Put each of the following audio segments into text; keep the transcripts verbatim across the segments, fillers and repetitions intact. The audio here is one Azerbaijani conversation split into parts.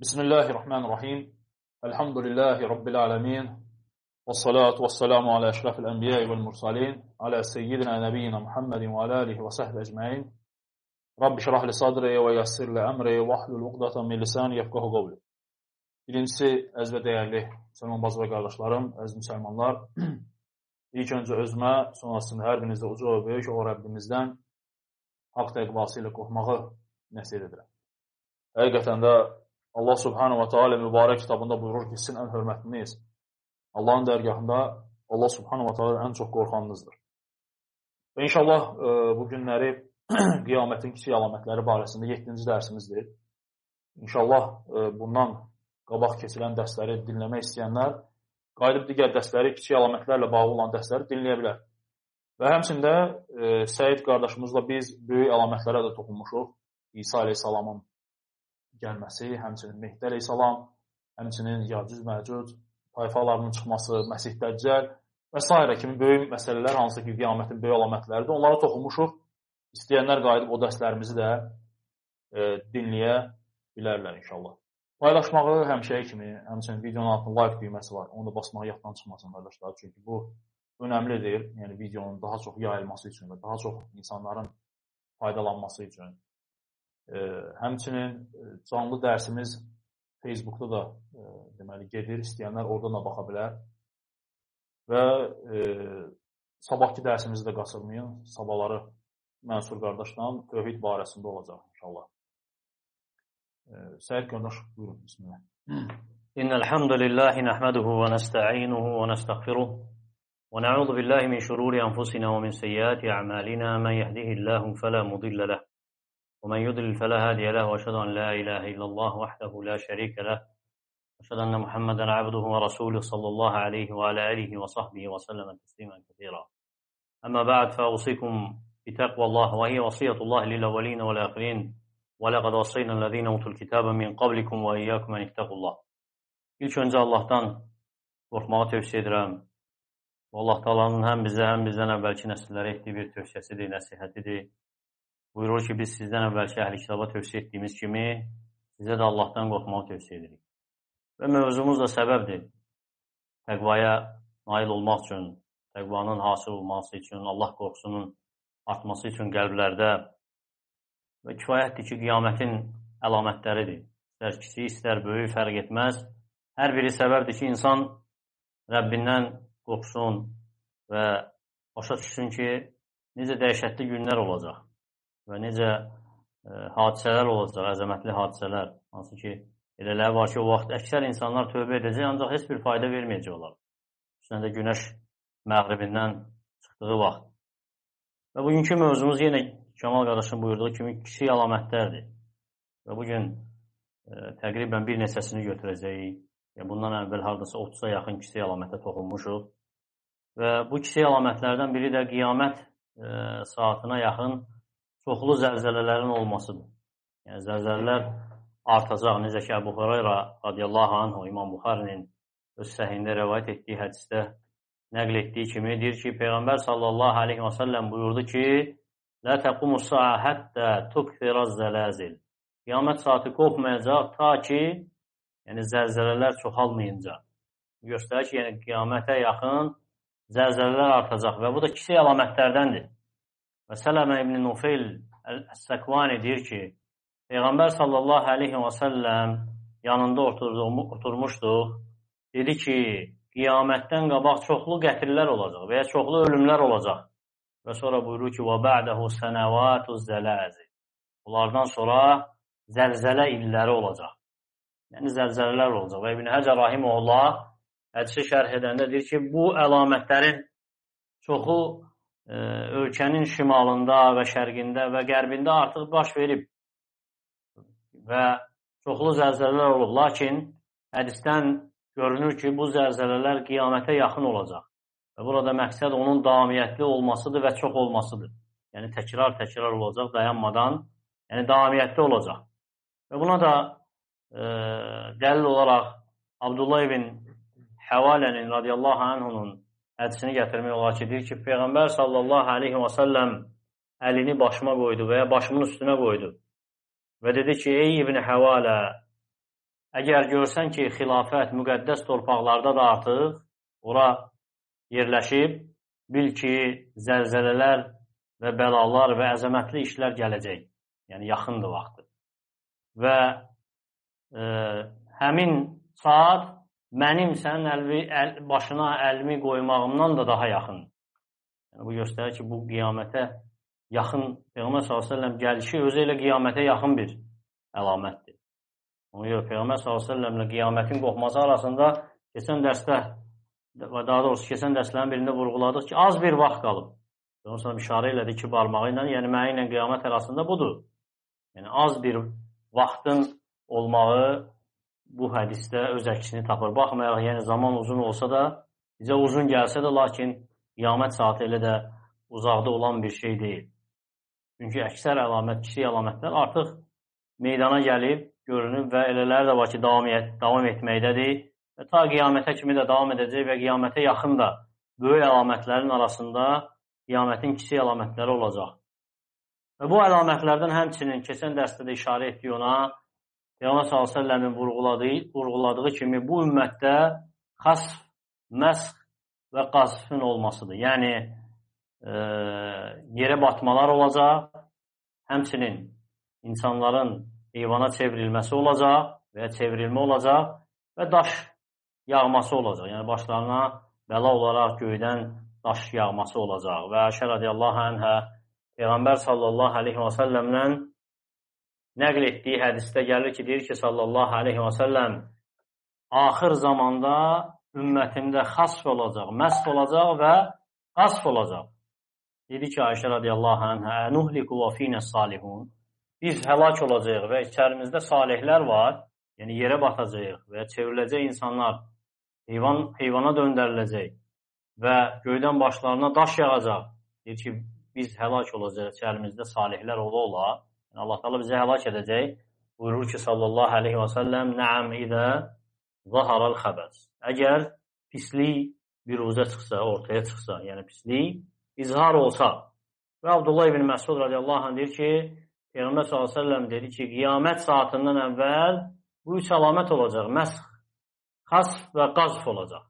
Bismillahirrahmanirrahim. Elhamdülillahi Rabbil alemin. Və salatu və salamu alə əşrafil ənbiyyə vəl mursalin. Alə seyyidina nəbiyyina Muhammedin və alə alihi və səhbə əcməin. Rabbi şirahli sadri və yassirli əmri və ahlul uqdatan min lisani yefqahu qavli. Birincisi, əziz və dəyərli müsəlman bacı və qardaşlarım, əziz müsəlmanlar, ilk öncə özümə, sonrasında hər birinizdə uca və böyük o Rəbbimizdən haqq təqvası ilə qorxmağı nəsiyyət edirəm. Həqiqətən də Allah Subhanahu wa Taala mübarək kitabında buyurur ki, sizin ən hörmətliniz Allahın dərgahında Allah Subhanahu wa Taala ən çox qorxanınızdır. Və inşallah bu günləri qiyamətin kiçik əlamətləri barəsində yeddinci dərsimizdir. İnşallah bundan qabaq keçilən dərsləri dinləmək istəyənlər qayıdıb digər dərsləri, kiçik əlamətlərlə bağlı olan dərsləri dinləyə bilər. Və həmçində Səid qardaşımızla biz böyük əlamətlərə də toxunmuşuq. İsa əleyhissalamın gəlməsi, həmçinin Mehdi əleyhissalam, həmçinin Yacüc, Məcüc, tayfalarının çıxması, Məsih Dəccəl və s. kimi böyük məsələlər, hansı ki, qiyamətin böyük əlamətləridir. Onlara toxunmuşuq. İstəyənlər qayıdıb o dərslərimizi də e, dinləyə bilərlər inşallah. Paylaşmağı həmişəyi kimi, həmçinin videonun altında like düyməsi var. Onu da basmağı yaddan çıxmasın qardaşlar. Çünki bu önəmlidir. Yəni videonun daha çox yayılması üçün və daha çox insanların faydalanması üçün. E, həmçinin canlı dərsimiz Facebookda da e, deməli gedir. İstəyənlər oradan da baxa bilər. Və e, sabahki dərsimizi də qaçırmayın. Sabahları Mənsur qardaşdan tövhid barəsində olacaq inşallah. E, Səid qardaş, buyurun. Bismillah. İnnəlhamdülillahi nəhməduhu və nəstə'inuhu və nəstəğfiruh və nə'udhu billahi min şururi anfusina və min seyyiati a'malina men yehdihillahu fela mudille leh ومن يضلل فلا هادي له واشهد ان لا اله الا الله وحده لا شريك له واشهد ان محمدا عبده ورسوله صلى الله عليه وعلى اله وصحبه وسلم تسليما كثيرا. اما بعد فاوصيكم بتقوى الله وهي وصيه الله للاولين والاخرين ولقد وصينا الذين اوتوا الكتاب من قبلكم واياكم ان اتقوا الله. İlk öncə Allahdan qorxmağı tövsiyə edirəm. Allah Taala'nın həm bizə, həm bizdən əvvəlki nəsillərə etdiyi bir tövsiyəsidir, nəsihətidir. Buyurur ki, biz sizdən əvvəlki əhl-i kitaba tövsiyə etdiyimiz kimi sizə də Allahdan qorxmağı tövsiyə edirik. Və mövzumuz da səbəbdir. Təqvaya nail olmaq üçün, təqvanın hasil olması üçün, Allah qorxusunun artması üçün qəlblərdə və kifayətdir ki, qiyamətin əlamətləridir. İstər kiçik, istər böyük, fərq etməz. Hər biri səbəbdir ki, insan Rəbbindən qorxsun və başa düşsün ki, necə dəhşətli günlər olacaq. Və necə e, hadisələr olacaq, əzəmətli hadisələr. Hansı ki, elələr var ki, o vaxt əksər insanlar tövbə edəcək, ancaq heç bir fayda verməyəcək olar. Üstündə günəş məğribindən çıxdığı vaxt. Və bugünkü mövzumuz yenə Kəmal qardaşın buyurduğu kimi kiçik əlamətlərdir. Və bugün e, təqribən bir neçəsini götürəcəyik. Yəni, bundan əvvəl hardasa otuza yaxın kiçik əlamətə toxunmuşuq. Və bu kiçik əlamətlərdən biri də qiyamət e, saatına yaxın çoxlu zəlzələlərin olmasıdır. Yəni, zəlzələlər artacaq. Necə ki, Əbu Hurayra radiyallahu anhu, İmam Buxarinin öz səhihində rəvayət etdiyi hədisdə nəql etdiyi kimi, deyir ki, Peyğəmbər sallallahu aleyhi və səlləm buyurdu ki, Lə təqumus sa'a həttə tukfiraz zəlazil. Qiyamət saati qopmayacaq ta ki, yəni zəlzələlər çoxalmayınca. Göstərir ki, yəni qiyamətə yaxın zəlzələlər artacaq və bu da kiçik əlamətlərdəndir. Və Sələmə ibn Nufeyl Əs-Səkvani deyir ki, Peyğəmbər sallallahu aleyhi və səlləm yanında oturmuşduq. Dedi ki, qiyamətdən qabaq çoxlu qətllər olacaq və ya çoxlu ölümlər olacaq. Və sonra buyurur ki, və bə'dəhu sənəvatuz zələzi. Bunlardan sonra zəlzələ illəri olacaq. Yəni zəlzələlər olacaq. Və İbn Həcər Rahiməhullah hədisi şərh edəndə deyir ki, bu əlamətlərin çoxu e, ölkənin şimalında və şərqində və qərbində artıq baş verib. Və çoxlu zəlzələlər olub. Lakin hədisdən görünür ki, bu zəlzələlər qiyamətə yaxın olacaq. Və burada məqsəd onun davamiyyətli olmasıdır və çox olmasıdır. Yəni təkrar-təkrar olacaq, dayanmadan, yəni davamiyyətli olacaq. Və buna da e, dəlil olaraq Abdullah ibn Həvalənin radiyallahu anhunun hədisini gətirmək olar ki, deyir ki, Peyğəmbər sallallahu aleyhi və səlləm əlini başıma qoydu və ya başımın üstünə qoydu. Və dedi ki, ey İbn Həvalə, əgər görsən ki, xilafət müqəddəs torpaqlarda da artıq ora yerləşib, bil ki, zəlzələlər və bəlalar və əzəmətli işlər gələcək. Yəni, yaxındır vaxtı. Və e, həmin saat mənim sənin əlvi, əl, başına əlimi qoymağımdan da daha yaxın. Yəni, bu göstərir ki, bu qiyamətə yaxın, Peyğəmbər sallallahu əleyhi və səlləm gəlişi özü ilə qiyamətə yaxın bir əlamətdir. Ona görə Peyğəmbər sallallahu əleyhi və səlləmlə qiyamətin qopması arasında keçən dərsdə, və daha doğrusu keçən dərslərin birində vurğuladıq ki, az bir vaxt qalıb. Peyğəmbər sallallahu işarə elədi ki, barmağı ilə, yəni mənə ilə qiyamət arasında budur. Yəni, az bir vaxtın olmağı bu hədisdə öz əksini tapır. Baxmayaraq, yəni zaman uzun olsa da, bizə uzun gəlsə də, lakin qiyamət saatı elə də uzaqda olan bir şey deyil. Çünki əksər əlamət, kiçik əlamətlər artıq meydana gəlib, görünüb və elələri də var ki, davam, et, davam etməkdədir. Və ta qiyamətə kimi də davam edəcək və qiyamətə yaxın da böyük əlamətlərin arasında qiyamətin kiçik əlamətləri olacaq. Və bu əlamətlərdən həmçinin keçən dərsdə də işarə etdik ona, Peyğəmbər sallallahu əleyhi və səlləmin vurğuladığı, vurğuladığı kimi bu ümmətdə xasf, məsx və qazfın olmasıdır. Yəni, e, yerə batmalar olacaq, həmçinin insanların heyvana çevrilməsi olacaq və ya çevrilmə olacaq və daş yağması olacaq. Yəni, başlarına bəla olaraq göydən daş yağması olacaq. Və Ayşə radiyallahu anhə Peyğəmbər sallallahu aleyhi və səlləmlə nəql etdiyi hədisdə gəlir ki, deyir ki, sallallahu aleyhi və səlləm axır zamanda ümmətimdə xasf olacaq, məsx olacaq və qasf olacaq. Dedi ki, Ayşə radiyallahu anhə, nuhliku və finəs salihun. Biz həlak olacaq və içərimizdə salihlər var, yəni yerə batacaq və çevriləcək insanlar heyvan, heyvana döndəriləcək və göydən başlarına daş yağacaq. Deyir ki, biz həlak olacaq, içərimizdə salihlər ola ola. Yəni, Allah Teala bizi həlak edəcək. Buyurur ki, sallallahu aleyhi və səlləm, nəəm idə zaharal xəbəs. Əgər pislik bir uzə çıxsa, ortaya çıxsa, yəni pislik izhar olsa. Və Abdullah ibn Məsud radiyallahu anh deyir ki, Peyğəmbər sallallahu aleyhi və səlləm dedi ki, qiyamət saatından əvvəl bu üç əlamət olacaq. Məsx, xasf və qazf olacaq.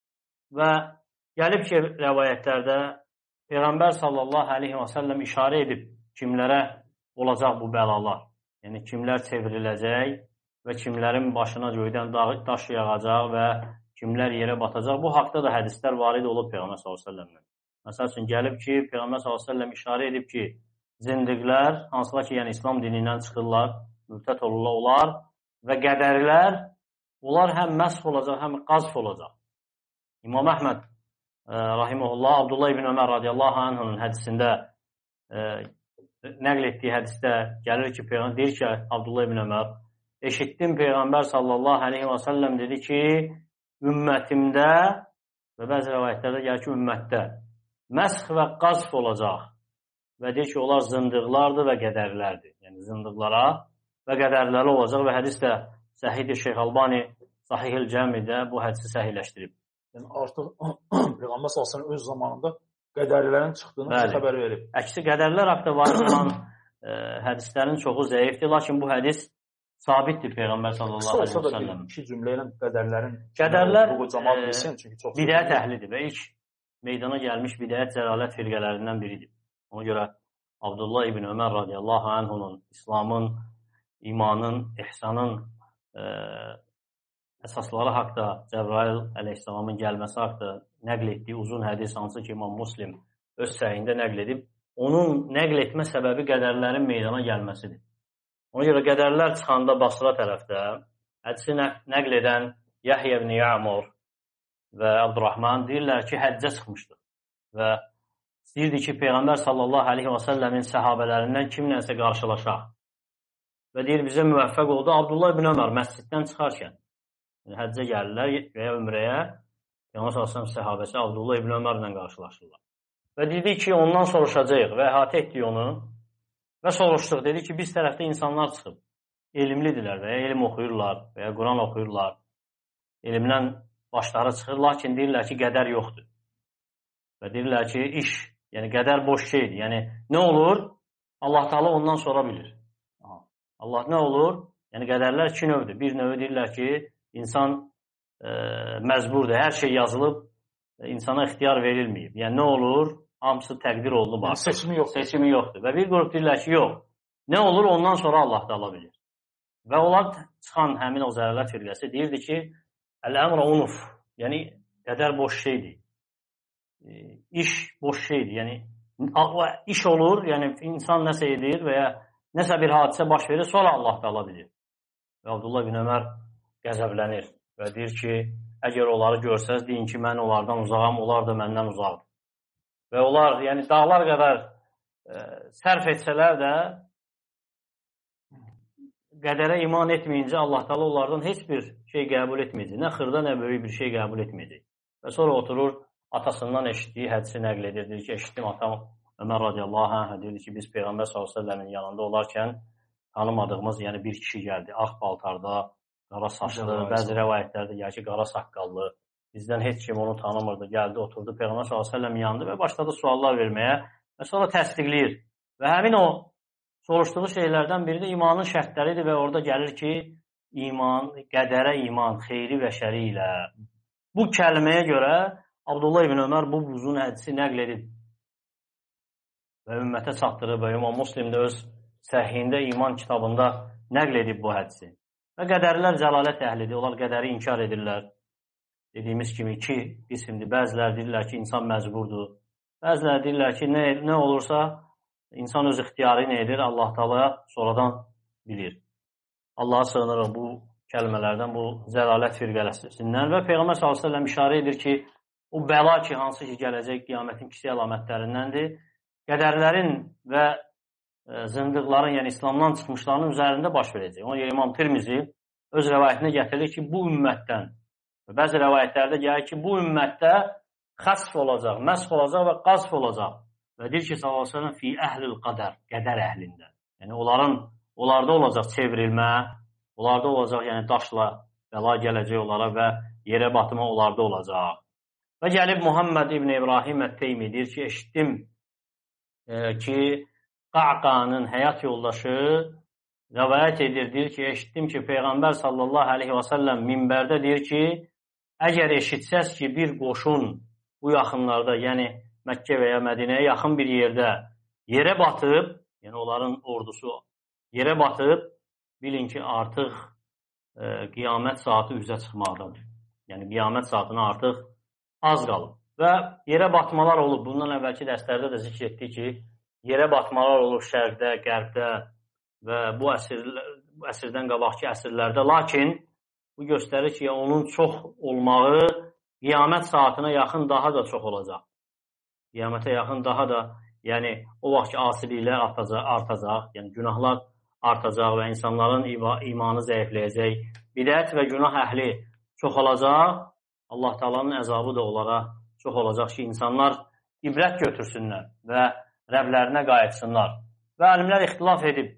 Və gəlib ki, rəvayətlərdə Peyğəmbər sallallahu aleyhi və səlləm işarə edib kimlərə olacaq bu bəlalar. Yəni, kimlər çevriləcək və kimlərin başına göydən daş yağacaq və kimlər yerə batacaq. Bu haqda da hədislər varid olub Peyğəmbər sallallahu aleyhi və səlləmdən. Məsəl üçün, gəlib ki, Peyğəmbər sallallahu aleyhi və səlləm işarə edib ki, zindiqlər, hansılar ki, yəni İslam dinindən çıxırlar, mürtət olurlar və qədərlər, onlar həm məsx olacaq, həm qazf olacaq. İmam Əhməd rahiməhullah, Abdullah ibn Ömər radiyallahu anh'ın hədisində e, nəql etdiyi hədisdə gəlir ki, Peyğəmbər deyir ki, Abdullah ibn Ömər, eşitdim Peyğəmbər sallallahu aleyhi və səlləm dedi ki, ümmətimdə və bəzi rəvayətlərdə gəlir ki, ümmətdə məsx və qazf olacaq və deyir ki, onlar zındıqlardır və qədərlərdir. Yəni, zındıqlara və qədərləri olacaq və hədis də Səhih-i Şeyx Albani Sahih-il Cəmidə bu hədisi səhihləşdirib. Yəni, artıq Peyğəmbər sallallahu əleyhi və səlləm öz zamanında qədərlərin çıxdığını bize xəbər verib. Əksi qədərlər haqda var olan e, hədislərin çoxu zəifdir, lakin bu hədis sabitdir Peyğəmbər sallallahu aleyhi və səlləm. İki cümlə ilə qədərlərin qədərlər e, bidət əhlidir və ilk meydana gəlmiş bidət zəlalət firqələrindən biridir. Ona görə Abdullah ibn Ömər radiyallahu anhunun İslamın, imanın, ihsanın e, əsasları haqda, Cəbrail əleyhissalamın gəlməsi haqda nəql etdiyi uzun hədis, hansı ki, İmam Muslim öz səhiyində nəql edib, onun nəql etmə səbəbi qədərlərin meydana gəlməsidir. Ona görə qədərlər çıxanda Basra tərəfdə hədisi nəql edən Yahya ibn Ya'mur və Abdurrahman deyirlər ki, həccə çıxmışdır və istəyirdi ki, Peyğəmbər sallallahu aleyhi və səlləmin səhabələrindən kimlənsə qarşılaşaq və deyir, bizə müvəffəq oldu Abdullah ibn Ömər məsciddən çıxarkən. Yəni, həccə gəlirlər və ya ümrəyə Peyğəmbər sallallahu aleyhi və səlləm səhabəsi Abdullah ibn Ömərlə qarşılaşırlar. Və dedi ki, ondan soruşacaq və əhatə etdik onu və soruşduq. Dedi ki, biz tərəfdə insanlar çıxıb, elmlidirlər və ya elm oxuyurlar və ya Quran oxuyurlar. Elmdən başları çıxır, lakin deyirlər ki, qədər yoxdur. Və deyirlər ki, iş, yəni qədər boş şeydir. Yəni, nə olur? Allah Teala ondan sonra bilir. Allah nə olur? Yəni qədərlər iki növdür. Bir növü deyirlər ki, insan e, məcburdur, hər şey yazılıb, insana ixtiyar verilməyib. Yəni nə olur? Hamısı təqdir olunub. Yəni, seçimi yoxdur. Seçimi yoxdur. Və bir qrup deyirlər ki, yox. Nə olur? Ondan sonra Allah da ala bilir. Və onlar çıxan həmin o zərərlər firqəsi deyirdi ki, əl-əmr unuf. Yəni, qədər boş şeydir. E, iş boş şeydir. Yəni, iş olur, yəni insan nəsə edir və ya nəsə bir hadisə baş verir, sonra Allah da ala bilir. Və Abdullah ibn Ömər qəzəblənir və deyir ki, əgər onları görsəz, deyin ki, mən onlardan uzağam, onlar da məndən uzaqdır. Və onlar, yəni dağlar qədər e, sərf etsələr də qədərə iman etməyincə Allah Taala onlardan heç bir şey qəbul etməyəcək. Nə xırda, nə böyük bir şey qəbul etməyəcək. Və sonra oturur, atasından eşitdiyi hədisi nəql edir. Deyir ki, eşitdim atam Ömər radiyallahu anh deyirdi ki, biz Peyğəmbər sallallahu əleyhi və səlləmin yanında olarkən tanımadığımız, yəni bir kişi gəldi. Ağ paltarda, qara saçlı, bəzi rəvayətlərdə gəlir ki, qara saqqallı. Bizdən heç kim onu tanımırdı. Gəldi, oturdu Peyğəmbər sallallahu əleyhi və səlləmin yanında və başladı suallar verməyə və sonra təsdiqləyir. Və həmin o soruşduğu şeylərdən biri də imanın şərtləridir və orada gəlir ki, iman, qədərə iman, xeyri və şəri ilə. Bu kəlməyə görə Abdullah ibn Ömər bu uzun hədisi nəql edib və ümmətə çatdırıb və İmam Müslim də öz səhihində iman kitabında nəql edib bu hədisi. Və qədərlər cəlalət əhlidir, onlar qədəri inkar edirlər. Dediyimiz kimi iki qismdir. Bəzilər deyirlər ki, insan məcburdur. Bəzilər deyirlər ki, nə, nə olursa insan öz ixtiyarı nə edir, Allah Taala sonradan bilir. Allaha sığınırıq bu kəlmələrdən, bu zəlalət firqələsindən və Peyğəmbər sallallahu əleyhi və səlləm işarə edir ki, o bəla ki, hansı ki gələcək qiyamətin kiçik əlamətlərindəndir, qədərlərin və e, zındıqların, yəni İslamdan çıxmışların üzərində baş verəcək. Ona görə İmam Tirmizi öz rəvayətində gətirir ki, bu ümmətdən və bəzi rəvayətlərdə gəlir ki, bu ümmətdə xəsf olacaq, məsx olacaq və qazf olacaq. Və deyir ki, sallallahu əleyhi və səlləm fi əhlil qədər, qədər əhlində. Yəni onların onlarda olacaq çevrilmə, onlarda olacaq, yəni daşla bəla gələcək onlara və yerə batma onlarda olacaq. Və gəlib Muhammed ibn İbrahim Ət-Teymi deyir ki, eşitdim e, ki, Qa'qanın həyat yoldaşı rəvayət edir, deyir ki, eşitdim ki, Peyğəmbər sallallahu əleyhi və səlləm minbərdə deyir ki, əgər eşitsəz ki, bir qoşun bu yaxınlarda, yəni Məkkə və ya Mədinəyə yaxın bir yerdə yerə batıb, yəni onların ordusu yerə batıb, bilin ki, artıq e, qiyamət saatı üzə çıxmaqdadır. Yəni qiyamət saatına artıq az qalıb. Və yerə batmalar olub. Bundan əvvəlki dərslərdə də zikr etdik ki, yerə batmalar olub şərqdə, qərbdə və bu, əsr, bu əsrdən qabaqki əsrlərdə. Lakin bu göstərir ki, onun çox olmağı qiyamət saatına yaxın daha da çox olacaq. Qiyamətə yaxın daha da, yəni o vaxt ki, asiliklər artacaq, artacaq, yəni günahlar artacaq və insanların imanı zəifləyəcək. Bidət və günah əhli çoxalacaq. Allah Taala'nın əzabı da onlara çox olacaq ki, insanlar ibrət götürsünlər və Rəblərinə qayıtsınlar. Və alimlər ixtilaf edib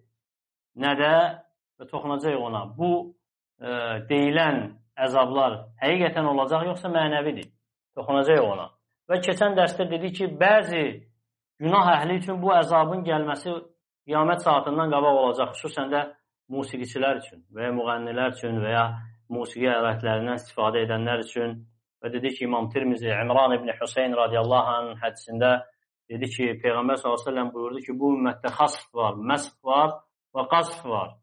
nədə və toxunacaq ona. Bu e, deyilən əzablar həqiqətən olacaq, yoxsa mənəvidir. Toxunacaq ona. Və keçən dərsdə dedi ki, bəzi günah əhli üçün bu əzabın gəlməsi qiyamət saatından qabaq olacaq. Xüsusən də musiqiçilər üçün və ya müğənnilər üçün və ya musiqi ələtlərindən istifadə edənlər üçün. Və dedi ki, İmam Tirmizi, İmran ibn Hüseyn radiyallahu anh hədisində dedi ki, Peyğəmbər sallallahu əleyhi və səlləm buyurdu ki, bu ümmətdə xasf var, məsx var və qazf var.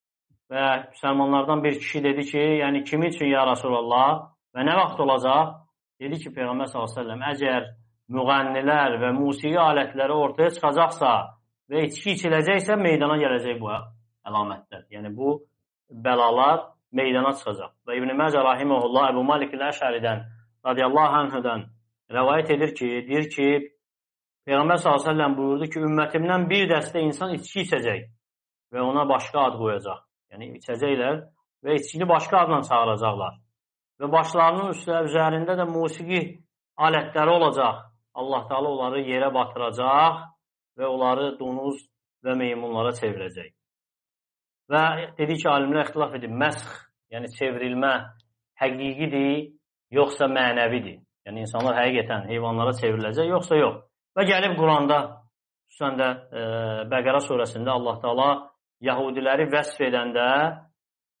Və müsəlmanlardan bir kişi dedi ki, yəni kimi üçün ya Rasulallah və nə vaxt olacaq? Dedi ki, Peyğəmbər sallallahu əleyhi və səlləm, əgər müğənnilər və musiqi alətləri ortaya çıxacaqsa və içki içiləcəksə, meydana gələcək bu əlamətlər. Yəni bu bəlalar meydana çıxacaq. Və İbn Məcə rahimehullah Əbu Malik el-Əşəridən radiyallahu anhudan rəvayət edir ki, deyir ki, Peyğəmbər sallallahu əleyhi və səlləm buyurdu ki, ümmətimdən bir dəstə insan içki içəcək və ona başqa ad qoyacaq. Yəni içəcəklər və içkini başqa adla çağıracaqlar. Və başlarının üstə, üzərində də musiqi alətləri olacaq. Allah Taala onları yerə batıracaq və onları donuz və meymunlara çevirəcək. Və dedi ki, alimlər ixtilaf edib, məsx, yəni çevrilmə həqiqidir, yoxsa mənəvidir. Yəni insanlar həqiqətən heyvanlara çevriləcək, yoxsa yox. Və gəlib Quranda, xüsusən də e, Bəqərə surəsində Allah Taala Yahudiləri vəsf edəndə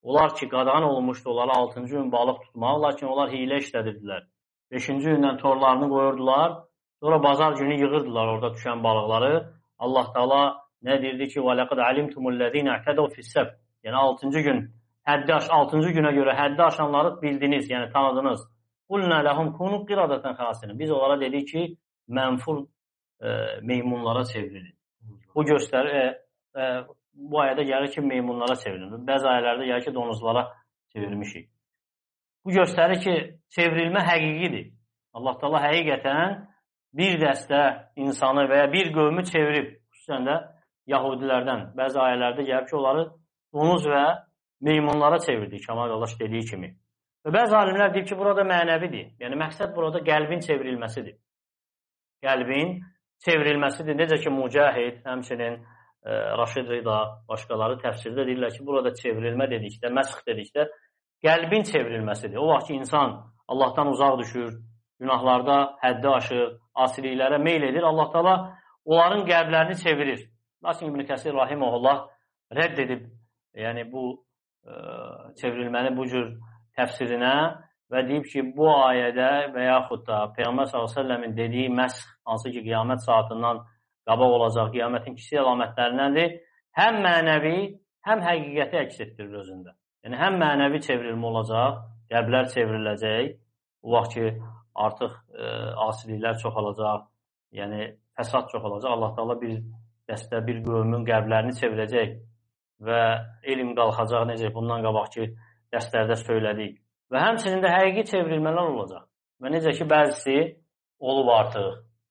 Onlar ki, qadağan olunmuşdu onlara altıncı gün balıq tutmaq, lakin onlar hiylə işlədirdilər. beşinci gündən torlarını qoyurdular, sonra bazar günü yığırdılar orada düşən balıqları. Allah Taala nə deyirdi ki, وَلَقَدْ عَلِمْتُمُ الَّذ۪ينَ اَعْتَدَوْا فِي السَّبْتِ Yəni altıncı gün, həddi aş, altıncı günə görə həddi aşanları bildiniz, yəni tanıdınız. قُلْنَا لَهُمْ كُونُوا قِرَدَةً خَاسِنَ Biz onlara dedik ki, mənfur e, meymunlara çevrilir. Bu göstərir, e, e, bu ayədə gəlir ki, meymunlara çevrilir. Bəzi ayələrdə gəlir ki, donuzlara çevrilmişik. Bu göstərir ki, çevrilmə həqiqidir. Allah Taala həqiqətən bir dəstə insanı və ya bir qövmü çevirib, xüsusən də Yahudilərdən. Bəzi ayələrdə gəlib ki, onları donuz və meymunlara çevirdi, Kamal qardaş dediyi kimi. Və bəzi alimlər deyir ki, burada mənəvidir. Yəni, məqsəd burada qəlbin çevrilməsidir. Qəlbin çevrilməsidir. Necə ki, Mücahid, həmçinin e, Raşid Rida, başqaları təfsirdə deyirlər ki, burada çevrilmə dedikdə, məsx dedikdə, qəlbin çevrilməsidir. O vaxt ki, insan Allahdan uzaq düşür, günahlarda həddi aşır, asiliklərə meyl edir. Allah Taala onların qəlblərini çevirir. Lakin İbn Kəsir rahimehullah rədd edib, yəni bu e, çevrilməni bu cür təfsirinə və deyib ki, bu ayədə və yaxud da Peyğəmbər sallallahu əleyhi və səlləmin dediyi məsx, hansı ki, qiyamət saatından qabaq olacaq, qiyamətin kiçik əlamətlərindəndir, həm mənəvi, həm həqiqəti əks etdirir özündə. Yəni, həm mənəvi çevrilmə olacaq, qəlblər çevriləcək, o vaxt ki, artıq e, asiliklər çoxalacaq, yəni fəsad çoxalacaq. Allah Taala bir dəstə, bir qövmün qəlblərini çevirəcək və elm qalxacaq, necə bundan qabaqki dərslərdə söylədik. Və həmçinin də həqiqi çevrilmələr olacaq. Və necə ki, bəzisi olub artıq.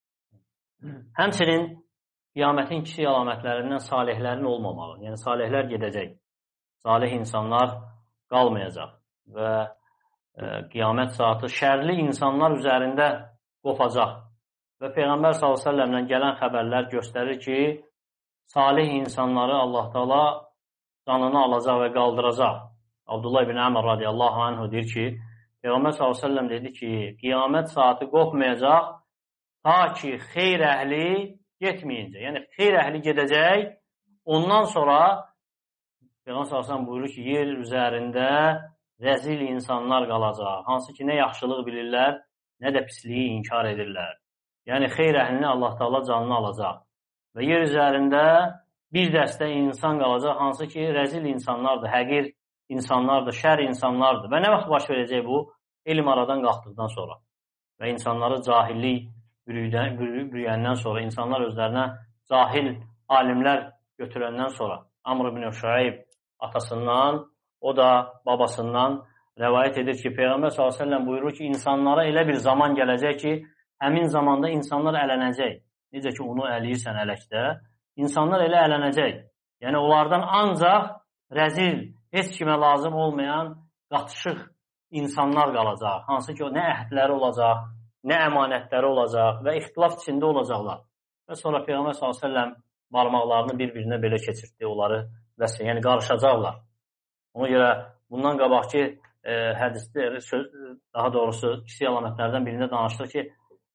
Həmçinin qiyamətin kiçik əlamətlərindən salihlərin olmamağı, yəni salihlər gedəcək. Salih insanlar qalmayacaq və e, qiyamət saatı şərli insanlar üzərində qopacaq. Və Peyğəmbər sallallahu əleyhi və səlləmdən gələn xəbərlər göstərir ki, salih insanları Allah Taala canını alacaq və qaldıracaq. Abdullah ibn Əmr radiyallahu anhu deyir ki, Peyğəmbər sallallahu əleyhi və səlləm dedi ki, qiyamət saatı qopmayacaq ta ki xeyr əhli getməyincə. Yəni xeyr əhli gedəcək, ondan sonra Peyğəmbər sallallahu əleyhi və səlləm buyurur ki, yer üzərində rəzil insanlar qalacaq. Hansı ki, nə yaxşılıq bilirlər, nə də pisliyi inkar edirlər. Yəni, xeyr əhlini Allah Taala canını alacaq. Və yer üzərində bir dəstə insan qalacaq, hansı ki, rəzil insanlardır, həqir insanlardır, şər insanlardır. Və nə vaxt baş verəcək bu? Elm aradan qalxdıqdan sonra. Və insanları cahillik bürüyəndən sonra, insanlar özlərinə cahil alimlər götürəndən sonra, Amr ibn Şuayb atasından, o da babasından rəvayət edir ki, Peyğəmbər sallallahu əleyhi və səlləm buyurur ki, insanlara elə bir zaman gələcək ki, həmin zamanda insanlar ələnəcək. Necə ki, onu əliyirsən ələkdə, insanlar elə ələnəcək. Yəni, onlardan ancaq rəzil, heç kimə lazım olmayan qatışıq insanlar qalacaq. Hansı ki, nə əhdləri olacaq, nə əmanətləri olacaq və ixtilaf içində olacaqlar. Və sonra Peyğəmbər sallallahu əleyhi və səlləm barmaqlarını bir-birinə belə keçirtdi, onları vəsf, yəni qarışacaqlar. Ona görə bundan qabaqki e, hədisdə, söz, daha doğrusu kiçik əlamətlərdən birində danışdı ki,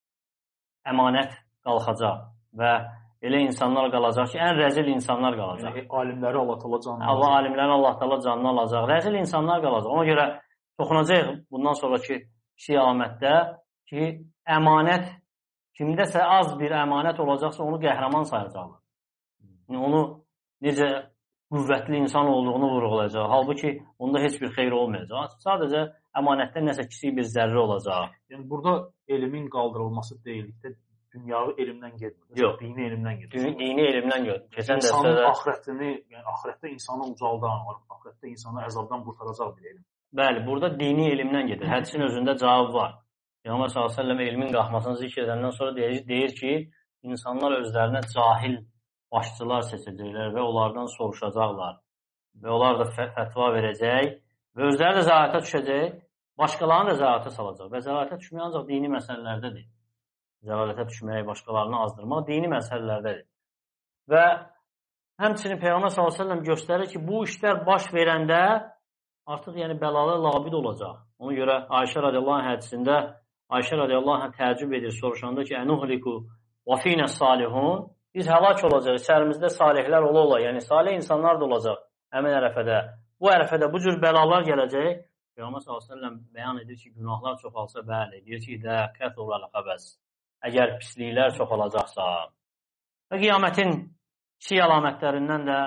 əmanət qalxacaq və elə insanlar qalacaq ki, ən rəzil insanlar qalacaq. Yəni, alimləri Allah Taala canını alacaq. Allah alimləri Allah Taala canını alacaq. Rəzil insanlar qalacaq. Ona görə toxunacaq bundan sonraki kiçik əlamətdə ki, əmanət kimdəsə az bir əmanət olacaqsa onu qəhrəman sayacaqlar. Yəni, onu necə qüvvətli insan olduğunu vurğulayacaq. Halbuki onda heç bir xeyr olmayacaq. Sadəcə əmanətdə nəsə kiçik bir zərrə olacaq. Yəni, burada elmin qaldırılması deyilikdə dünyavi elmdən getmir. Yox. Dini elmdən getmir. Dini, dini elmdən getmir. Keçən İnsanın dəstədə axirətini, yəni axirətdə insanı ucaldan, axirətdə insanı əzabdan qurtaracaq bir elm. Bəli, burada dini elmdən gedir. Hədisin özündə cavab var. Peyğəmbər sallallahu əleyhi və səlləm elmin qalxmasını zikr edəndən sonra deyir, deyir ki, insanlar özlərinə cahil başçılar seçəcəklər və onlardan soruşacaqlar. Və onlar da fətva verəcək və özləri də zəalətə düşəcək, başqalarını da zəalətə salacaq. Və zəalətə düşmək ancaq dini məsələlərdədir. Zəlalətə düşmək, başqalarını azdırmaq dini məsələlərdədir. Və həmçinin Peyğəmbər sallallahu əleyhi və səlləm göstərir ki, bu işlər baş verəndə artıq yəni bəlalı labid olacaq. Ona görə Ayşə radiyallahu anh hədisində Ayşə radiyallahu anh təəccüb edir, soruşanda ki, "Ənuhliku və finə salihun" Biz həlak olacaq, içərimizdə salihlər ola ola, yəni salih insanlar da olacaq həmin ərəfədə. bu ərəfədə bu cür bəlalar gələcək. Peyğəmbər sallallahu əleyhi və səlləm bəyan edir ki, günahlar çoxalsa, bəli, deyir ki, də kəthurul xəbəs. Əgər pisliklər çoxalacaqsa. Və qiyamətin kiçik əlamətlərindən də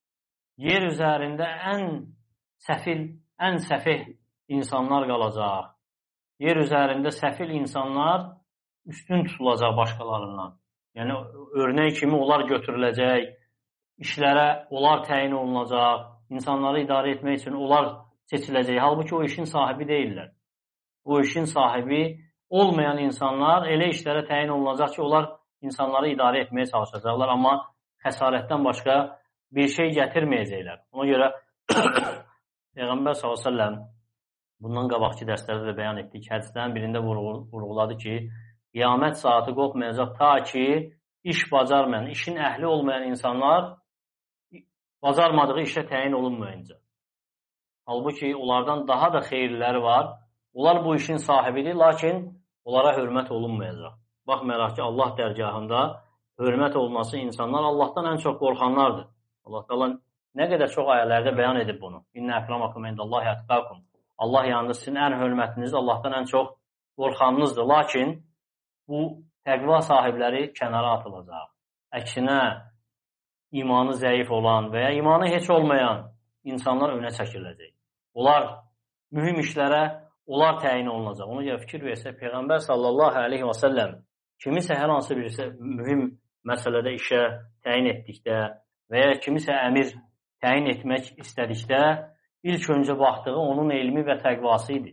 yer üzərində ən səfil, ən səfih insanlar qalacaq. Yer üzərində səfil insanlar üstün tutulacaq başqalarından. Yəni, örnək kimi onlar götürüləcək, işlərə onlar təyin olunacaq, insanları idarə etmək üçün onlar seçiləcək. Halbuki o işin sahibi deyirlər. O işin sahibi olmayan insanlar elə işlərə təyin olunacaq ki, onlar insanları idarə etməyə çalışacaqlar, amma xəsarətdən başqa bir şey gətirməyəcəklər. Ona görə Peyğəmbər sallallahu əleyhi və səlləm bundan qabaqki dərslərdə də bəyan etdik. Hədislərin birində vurğuladı ki, qiyamət saatı qopmayacaq ta ki, iş bacarmayan, işin əhli olmayan insanlar bacarmadığı işə təyin olunmayınca. Halbuki onlardan daha da xeyirləri var. Onlar bu işin sahibidir, lakin onlara hörmət olunmayacaq. Baxmayaraq ki, Allah dərgahında hörmət olması insanlar Allahdan ən çox qorxanlardır. Allah Teala nə qədər çox ayələrdə bəyan edib bunu. İnnə əkramakum indallahi atqakum. Allah yanında sizin ən hörmətiniz Allahdan ən çox qorxanınızdır. Lakin bu təqva sahibləri kənara atılacaq. Əksinə, imanı zəif olan və ya imanı heç olmayan insanlar önə çəkiləcək. Onlar mühüm işlərə onlar təyin olunacaq. Ona görə fikir versək, Peyğəmbər sallallahu əleyhi və səlləm kimisə hər hansı bir mühüm məsələdə işə təyin etdikdə və ya kimisə əmir təyin etmək istədikdə ilk öncə baxdığı onun elmi və təqvası idi.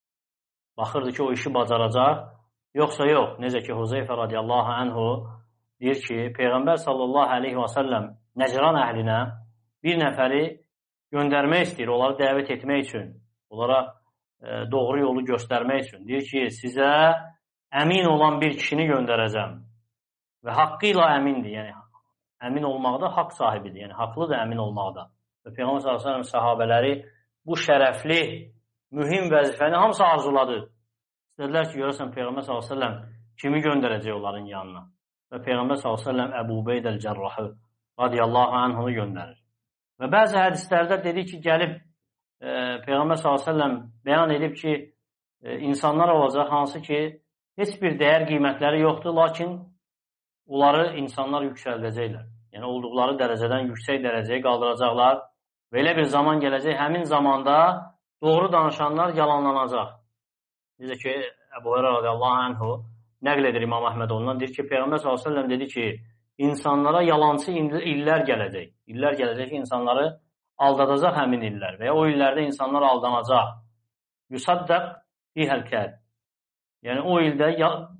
Baxırdı ki, o işi bacaracaq, yoxsa yox. Necə ki, Huzeyfə radiyallahu anhu deyir ki, Peyğəmbər sallallahu əleyhi və səlləm Nəcran əhlinə bir nəfəri göndərmək istəyir, onları dəvət etmək üçün, onlara e, doğru yolu göstərmək üçün. Deyir ki, sizə əmin olan bir kişini göndərəcəm və haqqı ilə əmindir. Yəni, əmin olmaqda haqq sahibidir. Yəni, haqlıdır əmin olmaqda. Və Peyğəmbər sallallahu əleyhi və səlləm səhabələri bu şərəfli, mühim vəzifəni hamısı arzuladı. İstədilər ki, görəsən Peyğəmbər sallallahu əleyhi və səlləm kimi göndərəcək onların yanına. Və Peyğəmbər sallallahu əleyhi və səlləm Əbu Ubeyd əl-Cərrahı radiyallahu anhunu göndərir. Və bəzi hədislərdə dedi ki, gəlib e, Peyğəmbər sallallahu əleyhi və səlləm bəyan edib ki, e, insanlar olacaq, hansı ki, heç bir dəyər qiymətləri yoxdur, lakin onları insanlar yüksəldəcəklər. Yəni, olduqları dərəcədən yüksək dərəcəyə qaldıracaqlar və elə bir zaman gələcək, həmin zamanda doğru danışanlar yalanlanacaq. Necə ki, Əbu Hüreyrə radiyallahu anhu nəql edir İmam Əhməd ondan, deyir ki, Peyğəmbər sallallahu əleyhi və səlləm dedi ki, insanlara yalancı illər gələcək. İllər gələcək ki, insanları aldadacaq həmin illər və ya o illərdə insanlar aldanacaq. Yusaddaq fihəl kəd. Yəni, o ildə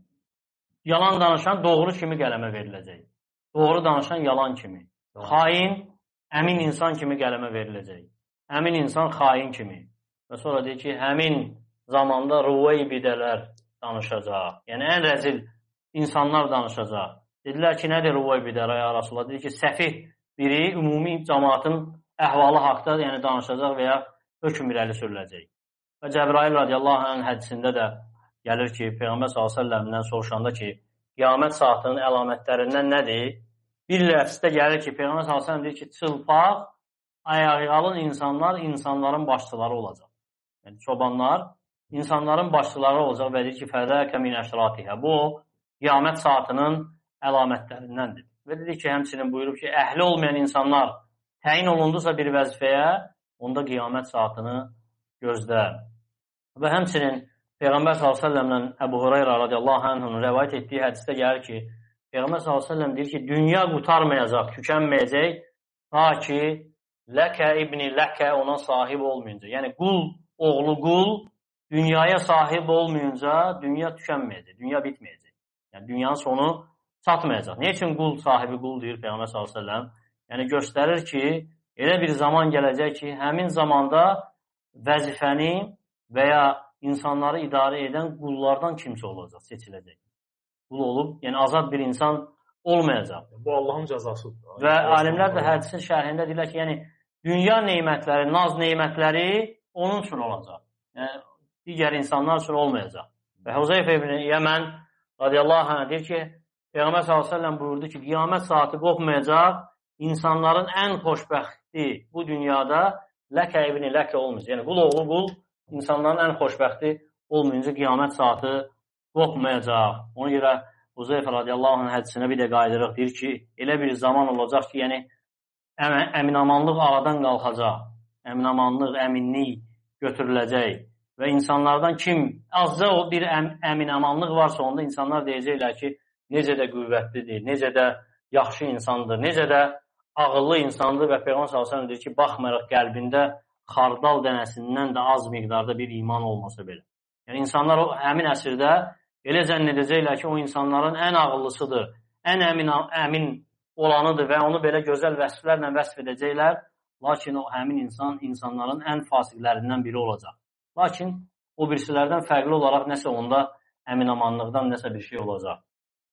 yalan danışan doğru kimi qələmə veriləcək. Doğru danışan yalan kimi. Xain, əmin insan kimi qələmə veriləcək. Əmin insan xain kimi. Və sonra deyir ki, həmin zamanda rüvəy bidələr danışacaq. Yəni, ən rəzil insanlar danışacaq. Dedilər ki, nədir rüvəy bidələr ya Rasulullah? Dedi ki, səfih biri ümumi cəmaatın əhvalı haqda yəni danışacaq və ya hökm irəli sürüləcək. Və Cəbrail radiyallahu anh hədisində də gəlir ki, Peyğəmbər sallallahu əleyhi və səlləmdən soruşanda ki, qiyamət saatının əlamətlərindən nədir? Bir ləfsdə gəlir ki, Peyğəmbər sallallahu əleyhi və səlləm deyir ki, çılpaq, ayaqyalın insanlar insanların başçıları olacaq. Yəni, çobanlar insanların başçıları olacaq və deyir ki, fədəkə min əşratihə. Bu, qiyamət saatının əlamətlərindəndir. Və dedi ki, həmçinin buyurub ki, əhli olmayan insanlar təyin olundusa bir vəzifəyə, onda qiyamət saatını gözlə. Və həmçinin Peyğəmbər sallallahu əleyhi və səlləmdən Əbu Hüreyrə radiyallahu anhunun rəvayət etdiyi hədisdə gəlir ki, Peyğəmbər sallallahu əleyhi və səlləm deyir ki, dünya qurtarmayacaq, tükənməyəcək, ta ki, ləkə ibni ləkə ona sahib olmayınca. Yəni, qul, oğlu qul, dünyaya sahib olmayınca dünya tükənməyəcək, dünya bitməyəcək. Yəni, dünyanın sonu çatmayacaq. Nə üçün qul sahibi qul deyir Peyğəmbər sallallahu əleyhi və səlləm? Yəni, göstərir ki, elə bir zaman gələcək ki, həmin zamanda vəzifəni və ya insanları idarə edən qullardan kimsə olacaq, seçiləcək. Qul olub, yəni azad bir insan olmayacaq. Bu Allahın cəzasıdır. Və alimlər də hədisin şərhində deyirlər ki, yəni dünya nemətləri, naz nemətləri onun üçün olacaq. Yəni, digər insanlar üçün olmayacaq. Və Huzeyfə ibn Yəmən radiyallahu anh deyir ki, Peyğəmbər sallallahu əleyhi və səlləm buyurdu ki, qiyamət saati qopmayacaq, insanların ən xoşbəxti bu dünyada ləkə ibni ləkə olmayacaq. Yəni, qul oğlu qul insanların ən xoşbəxti olmayınca qiyamət saatı qopmayacaq. Ona görə Huzeyfə radiyallahu anh hədisinə bir də qayıdırıq. Deyir ki, elə bir zaman olacaq ki, yəni əminamanlıq aradan qalxacaq. Əminamanlıq, əminlik götürüləcək. Və insanlardan kim, azca o bir əm, əminamanlıq varsa, onda insanlar deyəcəklər ki, necə də qüvvətlidir, necə də yaxşı insandır, necə də ağıllı insandır və Peyğəmbər sallallahu əleyhi və səlləm deyir ki, baxmayaraq qəlbində xardal dənəsindən də az miqdarda bir iman olmasa belə. Yəni, insanlar o həmin əsrdə elə zənn edəcəklər ki, o insanların ən ağıllısıdır, ən əmin, əmin olanıdır və onu belə gözəl vəsflərlə vəsf edəcəklər. Lakin o həmin insan insanların ən fasiqlərindən biri olacaq. Lakin o birisilərdən fərqli olaraq nəsə onda əminamanlıqdan nəsə bir şey olacaq.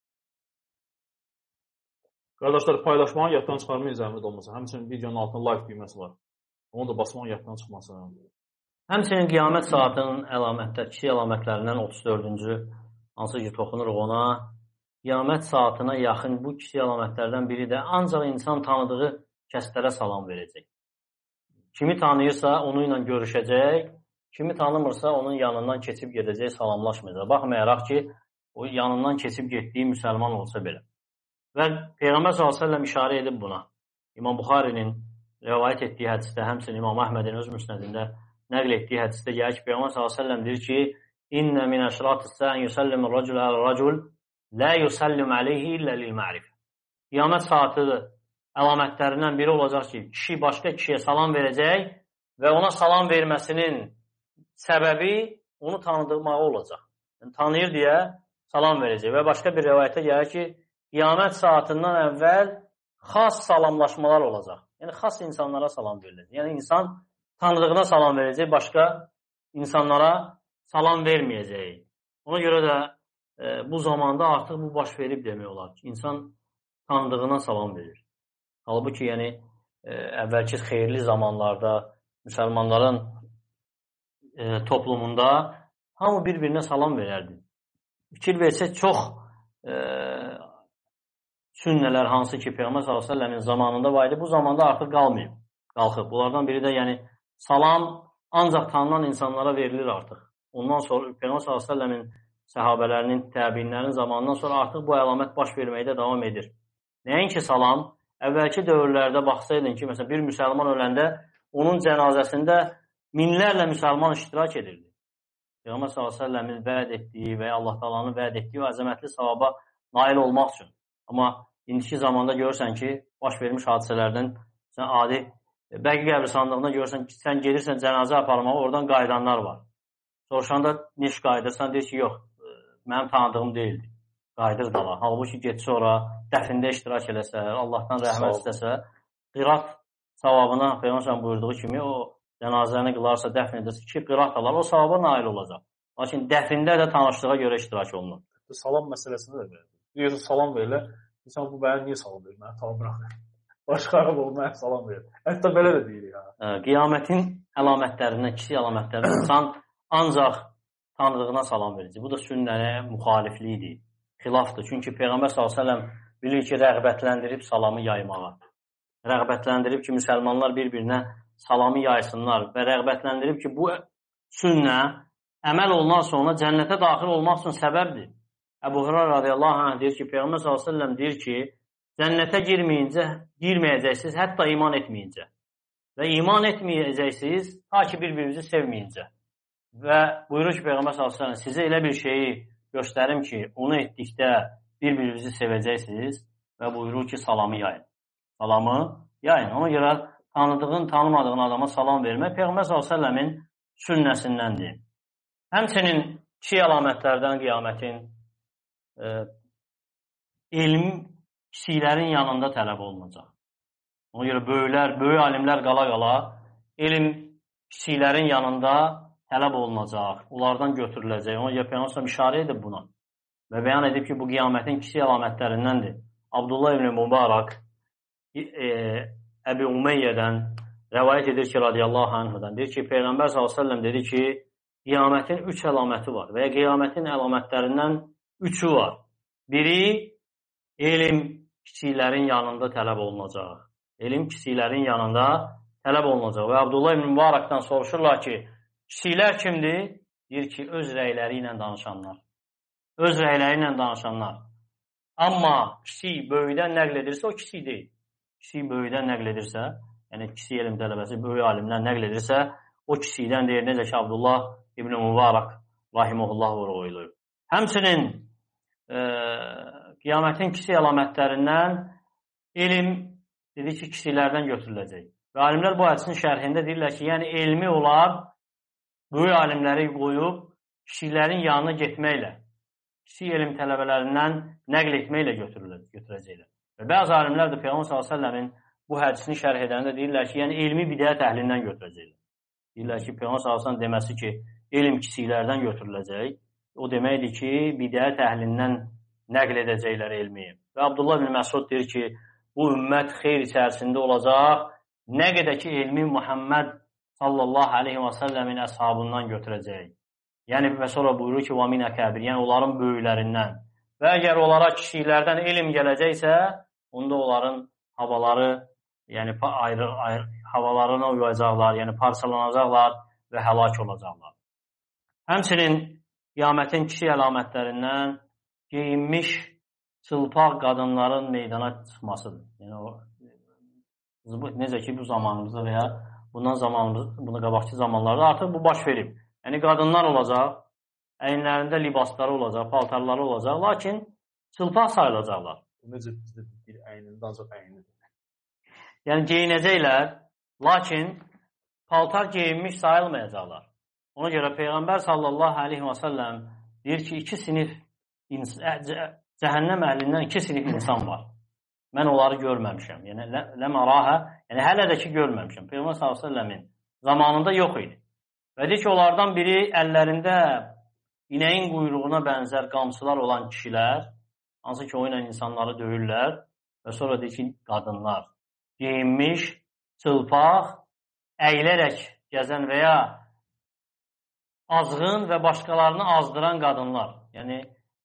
Qardaşlar, paylaşmanı yaddan çıxarmayın zəhmət olmasa. Həmçinin videonun altında like düyməsi var. Onu da basmanın yaddan çıxması. Həmçinin qiyamət saatının əlamətlər, kiçik əlamətlərindən otuz dördüncü hansı ki toxunuruq ona, qiyamət saatına yaxın bu kiçik əlamətlərdən biri də ancaq insan tanıdığı kəslərə salam verəcək. Kimi tanıyırsa onu ilə görüşəcək, kimi tanımırsa onun yanından keçib gedəcək, salamlaşmayacaq. Baxmayaraq ki, o yanından keçib getdiyi müsəlman olsa belə. Və Peyğəmbər sallallahu əleyhi və səlləm işarə edib buna. İmam Buxarinin rəvayət etdiyi hədisdə, həmçinin İmam Əhmədin öz müsnədində nəql etdiyi hədisdə gəlir ki, Peyğəmbər sallallahu əleyhi və səlləm deyir ki, İnnə min əşratis-səə an yusallimu ar-raculu alə-racul la yusallimu alayhi illə lil-ma'rifə. Qiyamət saatı əlamətlərindən biri olacaq ki, kişi başqa kişiyə salam verəcək və ona salam verməsinin səbəbi onu tanıdırmağı olacaq. Yəni, tanıyır deyə salam verəcək və başqa bir rəvayətə gəlir ki, qiyamət saatından əvvəl xas salamlaşmalar olacaq. Yəni, xas insanlara salam veriləcək. Yəni, insan tanıdığına salam verəcək, başqa insanlara salam verməyəcək. Ona görə də e, bu zamanda artıq bu baş verib demək olar ki, insan tanıdığına salam verir. Halbuki, yəni, e, əvvəlki xeyirli zamanlarda müsəlmanların e, toplumunda hamı bir-birinə salam verərdi. Fikir versək, çox e, sünnələr hansı ki, Peyğəmbər sallallahu əleyhi və səlləmin zamanında var idi, bu zamanda artıq qalmayıb, qalxıb. Bunlardan biri də, yəni, salam ancaq tanınan insanlara verilir artıq. Ondan sonra Peyğəmbər sallallahu əleyhi və səlləmin səhabələrinin, təbiinlərin zamanından sonra artıq bu əlamət baş verməkdə davam edir. Nəinki salam, əvvəlki dövrlərdə baxsaydın ki, məsələn, bir müsəlman öləndə onun cənazəsində minlərlə müsəlman iştirak edirdi. Peyğəmbər sallallahu əleyhi və səlləmin vəd etdiyi və Allah Taala'nın vəd etdiyi o əzəmətli savaba nail olmaq üçün. Amma indiki zamanda görürsən ki, baş vermiş hadisələrdən sən adi Bəqi qəbirstanlığında görürsən ki, sən gedirsən cənazə aparmağa, oradan qayıdanlar var. Soruşanda neş qayıdırsan, deyir ki, yox, mənim tanıdığım deyildi. Qayıdır da var. Halbuki getsə ora, dəfində iştirak eləsə, Allahdan rəhmət istəsə, qirat savabına, Peyğəmbər buyurduğu kimi, o cənazəni qılarsa, dəfn edəsə ki, qirat alar, o savaba nail olacaq. Lakin dəfində də tanışlığa görə iştirak olunur. Salam məsələsində də belə. Deyirsən, salam verirlər. İnsan bu mənə niyə salam verir? Mənə salam bıraxır. Başqa araba olmaya salam verir. Hətta belə də deyir ya. Qiyamətin əlamətlərindən, kiçik əlamətlərindən insan ancaq tanıdığına salam verəcək. Bu da sünnəyə müxalifliyidir, xilafdır. Çünki Peyğəmbər sallallahu əleyhi və səlləm bilir ki, rəğbətləndirib salamı yaymağa. Rəğbətləndirib ki, müsəlmanlar bir-birinə salamı yaysınlar və rəğbətləndirib ki, bu sünnə əməl olunan sonra cənnətə daxil olmaq üçün səbəbdir. Əbu Hurayra radiyallahu anh deyir ki, Peyğəmbər sallallahu əleyhi və səlləm deyir ki, cənnətə girməyincə, girməyəcəksiniz, hətta iman etməyincə. Və iman etməyəcəksiniz, ta ki bir-birinizi sevməyincə. Və buyurur ki, Peyğəmbər sallallahu əleyhi və səlləm, sizə elə bir şeyi göstərim ki, onu etdikdə bir-birinizi sevəcəksiniz və buyurur ki, salamı yayın. Salamı yayın. Ona görə tanıdığın, tanımadığın adama salam vermək Peyğəmbər sallallahu əleyhi və səlləmin sünnəsindəndir. Həmçinin iki əlamətlərdən qiyamətin e, elm kiçiklərin yanında tələb olunacaq. Ona görə böyüklər, böyük alimlər qala-qala elm kiçiklərin yanında tələb olunacaq. Onlardan götürüləcək. Ona görə Peyğəmbər işarə edib buna. Və bəyan edib ki, bu qiyamətin kiçik əlamətlərindəndir. Abdullah ibn Mübarək e, Əbi Umeyyədən rəvayət edir ki, radiyallahu anhudan. Deyir ki, Peyğəmbər sallallahu əleyhi və səlləm dedi ki, qiyamətin üç əlaməti var və ya qiyamətin əlamətlərindən üçü var. Biri, elm kiçiklərin yanında tələb olunacaq. Elm kiçiklərin yanında tələb olunacaq. Və Abdullah ibn Mübarakdan soruşurlar ki, kiçiklər kimdir? Deyir ki, öz rəyləri ilə danışanlar. Öz rəyləri ilə danışanlar. Amma kiçik böyükdən nəql edirsə, o kiçik deyil. Kiçik böyükdən nəql edirsə, yəni kiçik elm tələbəsi böyük alimdən nəql edirsə, o kiçikdən deyir, necə ki, Abdullah ibn Mübarak rahimehullah vurğulayır. Həmçinin e, qiyamətin kiçik əlamətlərindən elm dedi ki, kiçiklərdən götürüləcək. Və alimlər bu hədisin şərhində deyirlər ki, yəni elmi olar böyük alimləri qoyub kiçiklərin yanına getməklə, kiçik elm tələbələrindən nəql etməklə götürəcəklər. Və bəzi alimlər də Peyğəmbər sallallahu əleyhi və səlləmin bu hədisini şərh edəndə deyirlər ki, yəni elmi bidət əhlindən götürəcəklər. Deyirlər ki, Peyğəmbər sallallahu əleyhi və səlləm deməsi ki, elm kiçiklərdən götürüləcək, o deməkdir ki, bidət əhlindən nəql edəcəklər elmi. Və Abdullah ibn Məsud deyir ki, bu ümmət xeyr içərisində olacaq, nə qədər ki, elmi Muhammed sallallahu aleyhi və səlləmin əshabından götürəcək. Yəni, və sonra buyurur ki, وَمِنَ كَبِرِ, yəni onların böyüklərindən. Və əgər onlara kişilərdən elm gələcəksə, onda onların havaları, yəni ayrı, ayrı, havalarına uyacaqlar, yəni parçalanacaqlar və həlak olacaqlar. Həmçinin qiyamətin kiçik əlamətlərindən geyinmiş çılpaq qadınların meydana çıxmasıdır. Yəni, o, necə ki, bu zamanımızda və ya bundan zamanımız, bunu qabaqçı zamanlarda artıq bu baş verib. Yəni, qadınlar olacaq, əyinlərində libasları olacaq, paltarları olacaq, lakin çılpaq sayılacaqlar. Necə bizdə bir əynində ancaq əynidir. Yəni, geyinəcəklər, lakin paltar geyinmiş sayılmayacaqlar. Ona görə Peyğəmbər sallallahu aleyhi və səlləm deyir ki, iki sinif, cəhənnəm əhlindən iki sinif insan var. Mən onları görməmişəm. Yəni, ləmərahə, yəni hələ də ki görməmişəm. Peyğəmbər sallallahu aleyhi və səlləmin zamanında yox idi. Və deyir ki, onlardan biri əllərində inəyin quyruğuna bənzər qamçılar olan kişilər, hansı ki, o ilə insanları döyürlər və sonra deyir ki, qadınlar geyinmiş, çılpaq, əyilərək gəzən və ya azğın və başqalarını azdıran qadınlar. Yəni,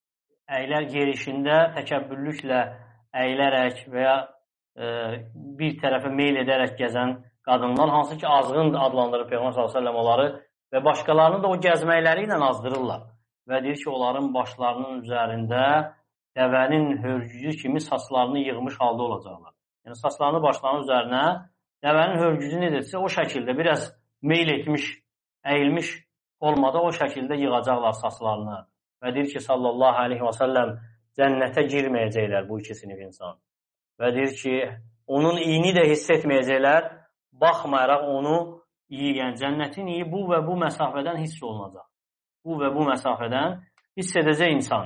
əyilər yerişində təkəbbürlüklə əyilərək və ya e, bir tərəfə meyl edərək gəzən qadınlar, hansı ki, azğın adlandırır Peyğəmbər sallallahu əleyhi və səlləm onları və başqalarını da o gəzməkləri ilə azdırırlar. Və deyir ki, onların başlarının üzərində dəvənin hörgücü kimi saçlarını yığmış halda olacaqlar. Yəni, saçlarını başlarının üzərinə dəvənin hörgücü necədirsə, o şəkildə biraz meyl etmiş, əyilmiş olmada o şəkildə yığacaqlar saçlarını. Və deyir ki, sallallahu aleyhi və səlləm cənnətə girməyəcəklər bu iki sinif insan. Və deyir ki, onun iyini də hiss etməyəcəklər, baxmayaraq onu iyi, yəni cənnətin iyi bu və bu məsafədən hiss olunacaq. Bu və bu məsafədən hiss edəcək insan.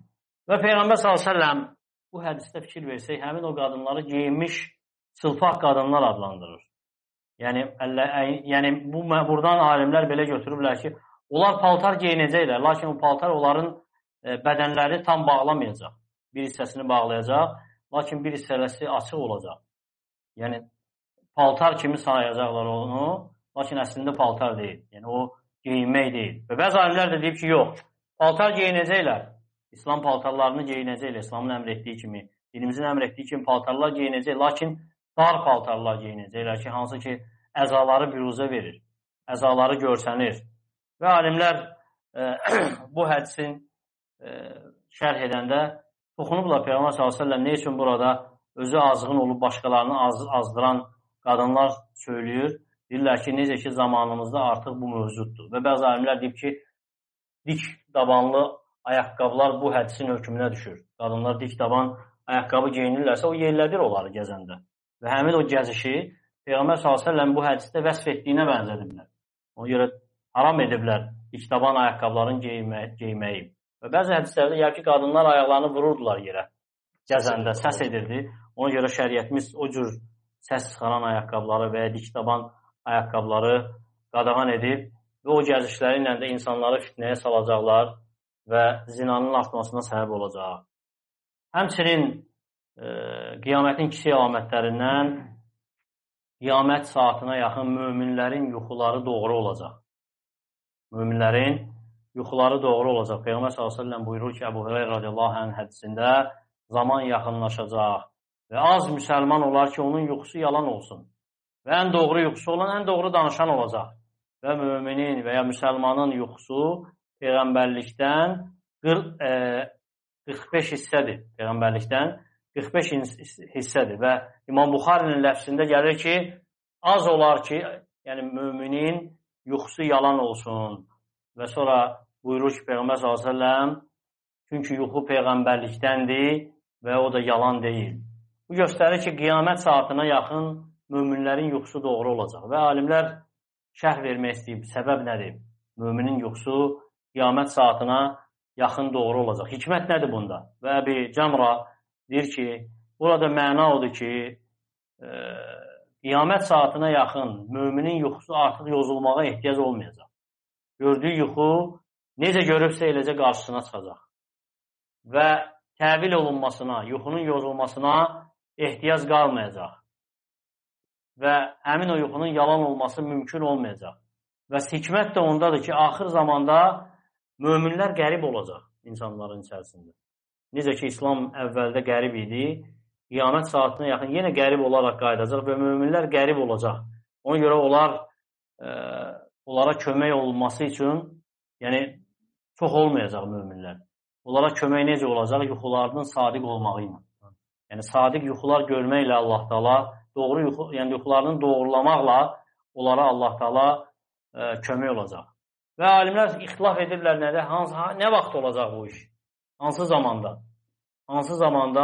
Və Peyğəmbər sallallahu əleyhi və səlləm bu hədisdə fikir versək, həmin o qadınları geyinmiş çılpaq qadınlar adlandırır. Yəni, əllə, yəni bu, buradan alimlər belə götürüblər ki, onlar paltar geyinəcəklər, lakin o paltar onların e, bədənləri tam bağlamayacaq. Bir hissəsini bağlayacaq, lakin bir hissəsi açıq olacaq. Yəni, paltar kimi sayacaqlar onu, lakin əslində paltar deyil. Yəni, o geyinmək deyil. Və bəzi alimlər də deyib ki, yox, paltar geyinəcəklər. İslam paltarlarını geyinəcəklər, İslamın əmr etdiyi kimi, dinimizin əmr etdiyi kimi paltarlar geyinəcək, lakin dar paltarlar geyinəcəklər ki, hansı ki, əzaları büruzə verir, əzaları görsənir. Və alimlər e, bu hədisin e, şərh edəndə toxunublar Peyğəmbər sallallahu əleyhi və səlləm nə üçün burada özü azğın olub başqalarını az, azdıran qadınlar söylüyor. Deyirlər ki, necə ki, zamanımızda artıq bu mövcuddur. Və bəzi alimlər deyib ki, dik dabanlı ayaqqabılar bu hədisin hökmünə düşür. Qadınlar dik daban ayaqqabı geyinirlərsə, o yerlədir onları gəzəndə. Və həmin o gəzişi Peyğəmbər sallallahu əleyhi və səlləm bu hədisdə vəsf etdiyinə bənzədiblər. Ona görə haram ediblər dik daban ayaqqabıların geyməyi. Və bəzi hədislərdə yəni ki, qadınlar ayaqlarını vururdular yerə. Gəzəndə səs edirdi. Ona görə şəriətimiz o cür səs çıxaran ayaqqabıları və ya dik daban ayaqqabıları qadağan edib və o gəzişləri ilə də insanları fitnəyə salacaqlar və zinanın artmasına səbəb olacaq. Həmçinin e, qiyamətin kiçik əlamətlərindən qiyamət saatına yaxın möminlərin yuxuları doğru olacaq. Möminlərin yuxuları doğru olacaq. Peyğəmbər sallallahu əleyhi və səlləm buyurur ki, Əbu Hüreyrə radiyallahu anh hədisində zaman yaxınlaşacaq və az müsəlman olar ki, onun yuxusu yalan olsun və ən doğru yuxusu olan, ən doğru danışan olacaq. Və müminin və ya müsəlmanın yuxusu Peyğəmbərlikdən qırx beş hissədir. Peyğəmbərlikdən qırx beş hissədir. Və İmam Buxarinin ləfsində gəlir ki, az olar ki, yəni müminin yuxusu yalan olsun. Və sonra buyurur ki, Peyğəmbər sallallahu əleyhi və səlləm, çünki yuxu Peyğəmbərlikdəndir və o da yalan deyil. Bu göstərir ki, qiyamət saatına yaxın möminlərin yuxusu doğru olacaq. Və alimlər şərh vermək istəyib, səbəb nədir? Müminin yuxusu qiyamət saatına yaxın doğru olacaq. Hikmət nədir bunda? Və Əbi Cəmra deyir ki, burada məna odur ki, e, qiyamət saatına yaxın müminin yuxusu artıq yozulmağa ehtiyac olmayacaq. Gördüyü yuxu necə görübsə eləcə qarşısına çıxacaq. Və təvil olunmasına, yuxunun yozulmasına ehtiyac qalmayacaq. Və həmin o yuxunun yalan olması mümkün olmayacaq. Və hikmət də ondadır ki, axır zamanda möminlər qərib olacaq insanların içərisində. Necə ki, İslam əvvəldə qərib idi, qiyamət saatına yaxın yenə qərib olaraq qayıdacaq və möminlər qərib olacaq. Ona görə onlar e, onlara kömək olması üçün, yəni çox olmayacaq möminlər. Onlara kömək necə olacaq? Yuxularının sadiq olmağı ilə. Yəni sadiq yuxular görməklə Allah Taala, doğru yuxu, yəni yuxularını doğrulamaqla onlara Allah Taala e, kömək olacaq. Və alimlər ixtilaf edirlər nədə? Hansı nə vaxt olacaq bu iş? Hansı zamanda? Hansı zamanda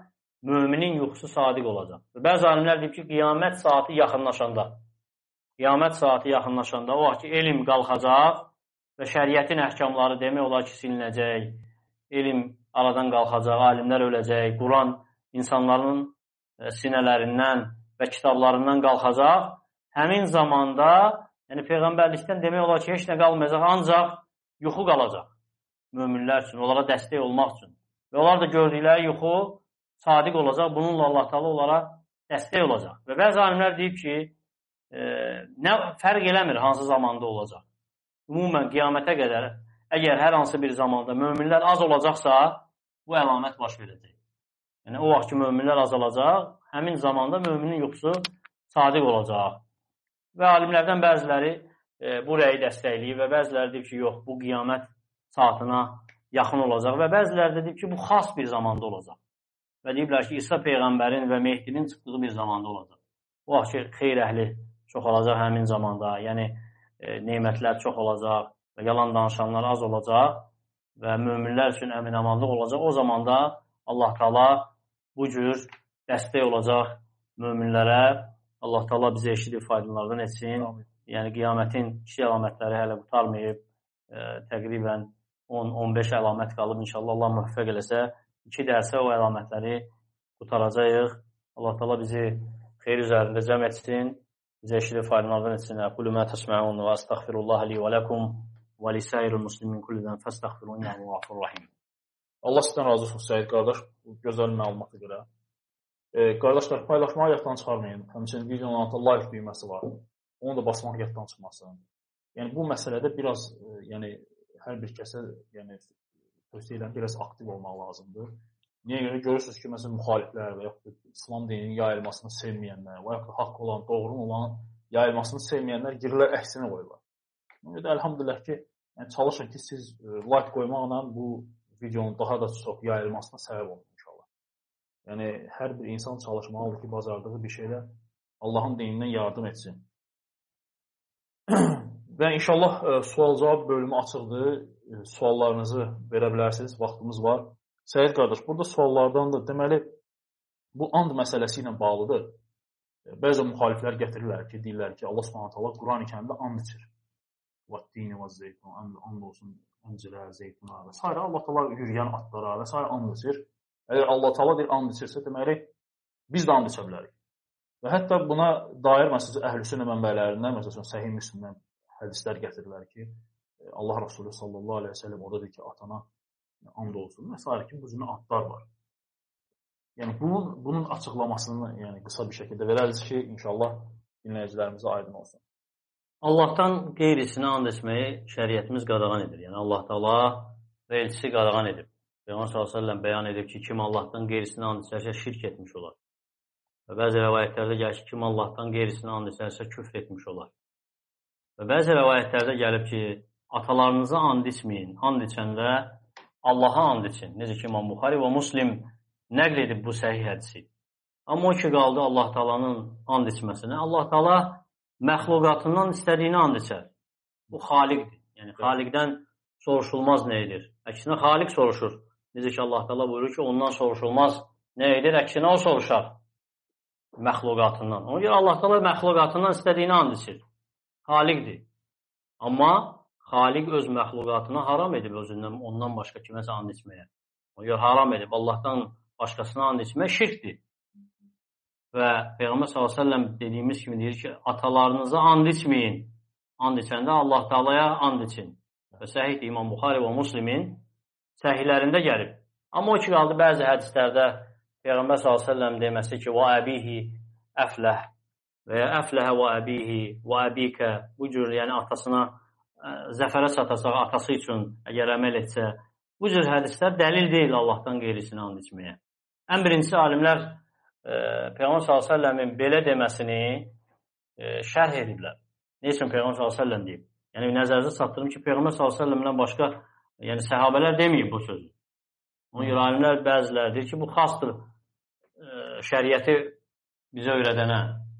müminin yuxusu sadiq olacaq? Və bəzi alimlər deyir ki, qiyamət saati yaxınlaşanda. Qiyamət saati yaxınlaşanda o vaxt ki, elm qalxacaq və şəriətin əhkamları demək olar ki, silinəcək. Elm aradan qalxacaq, alimlər öləcək, Quran insanların sinələrindən və kitablarından qalxacaq. Həmin zamanda, yəni Peyğəmbərlikdən demək olar ki, heç nə qalmayacaq, ancaq yuxu qalacaq möminlər üçün, onlara dəstək olmaq üçün. Və onlar da gördükləri yuxu sadiq olacaq, bununla Allah Taala onlara dəstək olacaq. Və bəzi alimlər deyib ki, e, nə fərq eləmir hansı zamanda olacaq. Ümumən qiyamətə qədər, əgər hər hansı bir zamanda möminlər az olacaqsa, bu əlamət baş verəcək. Yəni, o vaxt ki, möminlər azalacaq, həmin zamanda müminin yuxusu sadiq olacaq. Və alimlərdən bəziləri e, bu rəyi dəstəkləyir və bəziləri deyir ki, yox, bu qiyamət saatına yaxın olacaq və bəziləri deyir ki, bu xas bir zamanda olacaq. Və deyiblər ki, İsa Peyğəmbərin və Mehdinin çıxdığı bir zamanda olacaq. O vaxt ki, xeyr əhli çox olacaq həmin zamanda, yəni e, nemətlər çox olacaq və yalan danışanlar az olacaq və möminlər üçün əmin-amanlıq olacaq. O zamanda Allah Taala bu cür dəstək olacaq möminlərə. Allah Taala bizə eşidib faydalardan etsin. Amin. Yəni qiyamətin iki əlamətləri hələ qurtarmayıb. E, təqribən on on beş əlamət qalıb. İnşallah Allah müvəffəq eləsə, iki dərsə o əlamətləri qutaracağıq. Allah Taala bizi xeyir üzərində cəm etsin. Bizə eşidib faydalardan etsin. Aqulu ma tasma'un və astaghfirullah li və lakum və lisairil muslimin kullidən fastaghfiru innehu gafurur rahim. Allah sizdən razı olsun Səid qardaş, gözəl məlumata görə. E, qardaşlar, paylaşmağı yaddan çıxarmayın. Həmçinin videonun altında like düyməsi var. Onu da basmaq yaddan çıxmasın. Yəni bu məsələdə biraz, e, yəni hər bir kəsə, yəni tövsiyə edirəm, biraz aktiv olmaq lazımdır. Niyə görə görürsünüz ki, məsələn müxaliflər və yaxud İslam dininin yayılmasını sevməyənlər və yaxud haqq olan, doğru olan yayılmasını sevməyənlər girirlər əksinə qoyurlar. Yəni elhamdülillah ki, yəni çalışın ki, siz e, like qoymaqla bu videonun daha da çox yayılmasına səbəb olur inşallah. Yəni, hər bir insan çalışmalıdır ki, bacardığı bir şeylə Allahın dinindən yardım etsin. Və inşallah e, sual-cavab bölümü açıqdır. E, suallarınızı verə bilərsiniz, vaxtımız var. Səid qardaş, burada suallardan da deməli, bu and məsələsi ilə bağlıdır. E, bəzi müxaliflər gətirirlər ki, deyirlər ki, Allah Subhanahu taala Quran-ı Kərimdə and içir. Vəttini və zeytun, and olsun, əncirə, zeytuna və s. Allah Taala yürüyən atlara və s. and içir. Əgər Allah Taala deyir and içirsə, deməli biz də and içə bilərik. Və hətta buna dair məsələn əhl-i-sünnə mənbələrindən, məsələn Səhih Müslimdən hədislər gətirirlər ki, Allah Rasulü sallallahu əleyhi və səlləm orada deyir ki, atana and olsun və s. ki, bu cür atlar var. Yəni bunun bunun açıqlamasını, yəni qısa bir şəkildə verəriz ki, inşallah dinləyicilərimizə aydın olsun. Allahdan qeyrisinə and etməyi şəriətimiz qadağan edir. Yəni Allah Taala və elçisi qadağan edib. Peyğəmbər sallallahu əleyhi və səlləm bəyan edib ki, kim Allahdan qeyrisinə and içərsə şirk etmiş olar. Və bəzi rəvayətlərdə gəlir ki, kim Allahdan qeyrisini and içərsə küfr etmiş olar. Və bəzi rəvayətlərdə gəlib ki, atalarınıza and içməyin. And içəndə Allaha and için. Necə ki, İmam Buxari və Muslim nəql edib bu səhih hədisi. Amma o ki, qaldı Allah Taala'nın and içməsinə. Allah Taala məxluqatından istədiyini and içər. Bu xaliqdir. Yəni, xaliqdən soruşulmaz nə edir? Əksinə, xaliq soruşur. Necə ki, Allah Taala buyurur ki, ondan soruşulmaz nə edir? Əksinə, o soruşar məxluqatından. Ona görə Allah Taala məxluqatından istədiyini and içir. Xaliqdir. Amma xaliq öz məxluqatına haram edib özündən, ondan başqa kiməsə and içməyə. Ona görə haram edib. Allahdan başqasına and içmək şirkdir. Və Peyğəmbər sallallahu əleyhi və səlləm dediyimiz kimi deyir ki, atalarınıza and içməyin. And içəndə Allah Taala'ya and için. Və səhih İmam Buxari və Muslimin səhihlərində gəlib. Amma o ki, qaldı bəzi hədislərdə Peyğəmbər sallallahu əleyhi və səlləm deməsi ki, və əbihi əfləh və ya əfləhə və əbihi və əbikə, bu cür, yəni atasına zəfərə çatasaq, atası üçün əgər əməl etsə, bu cür hədislər dəlil deyil Allahdan qeyrisini and içməyə. Ən birincisi, alimlər e, Peyğəmbər sallallahu əleyhi və səlləmin belə deməsini e, şərh ediblər. Ne üçün Peyğəmbər sallallahu əleyhi və səlləm deyib? Yəni, nəzərinizə çatdırım ki, Peyğəmbər sallallahu əleyhi və səlləmdən başqa, yəni səhabələr deməyib bu sözü. Ona görə alimlər bəziləri deyir ki, bu xasdır e, şəriəti bizə öyrədənə.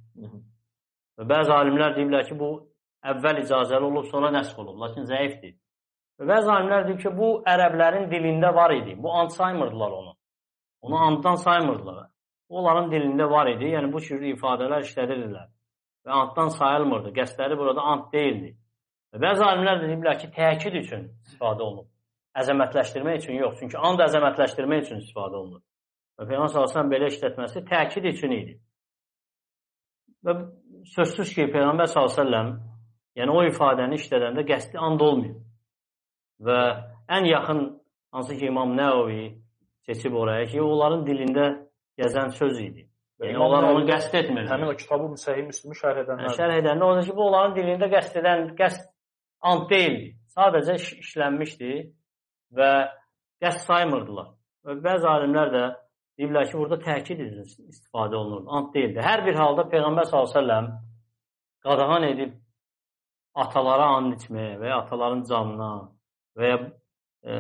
Və bəzi alimlər deyiblər ki, bu əvvəl icazəli olub, sonra nəsx olub, lakin zəifdir. Və bəzi alimlər deyib ki, bu ərəblərin dilində var idi. Bu and saymırdılar onu. Onu anddan saymırdılar. Onların dilində var idi. Yəni, bu cür ifadələr işlədirdilər. Və anddan sayılmırdı. Qəsdləri burada and deyildi. Və bəzi alimlər deyiblər ki, təkid üçün istifadə olunub. Əzəmətləşdirmək üçün yox. Çünki and əzəmətləşdirmək üçün istifadə olunur. Və Peyğəmbər sallallahu əleyhi və səlləm belə işlətməsi təkid üçün idi. Və sözsüz ki, Peyğəmbər sallallahu əleyhi və səlləm, yəni o ifadəni işlədəndə qəsdi and olmuyor. Və ən yaxın, hansı ki, İmam Nəvavi seçib oraya ki, onların dilində gəzən söz idi. Yəni, onlar onu qəsd etmir. Həmin o kitabı Səhih Müslümü şərh edənlər. Şərh edəndə o da ki, bu onların dilində qəsd edən, qəsd and deyildi. Sadəcə işlənmişdi və qəsd saymırdılar. Və bəzi alimlər də deyirlər ki, burada təkid istifadə olunur, and deyildi. Hər bir halda Peyğəmbər sallallahu əleyhi və səlləm qadağan edib atalara and içməyə və ya ataların canına və ya e,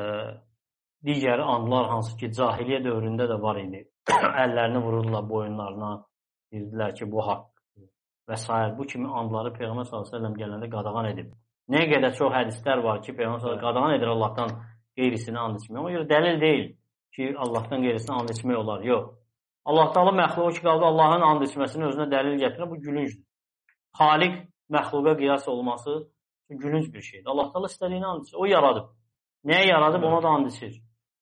digər andlar hansı ki, cahiliyyə dövründə də var idi. Əllərini vururdular boyunlarına, deyirdilər ki, bu haqq və s. Bu kimi andları Peyğəmbər sallallahu əleyhi və səlləm gələndə qadağan edib. Nəyə qədər çox hədislər var ki, Peyğəmbər sallallahu əleyhi və səlləm qadağan edir Allahdan qeyrisini and içməyə. Ona görə dəlil deyil ki, Allahdan qeyrisini and içmək olar. Yox. Allah Taala məxluqu ki, qaldı Allahın and içməsini özünə dəlil gətirir. Bu gülüncdür. Xaliq məxluqa qiyas olması gülünc bir şeydir. Allah Taala istədiyini and içir. O yaradıb. Nəyə yaradıb, ona da and içir.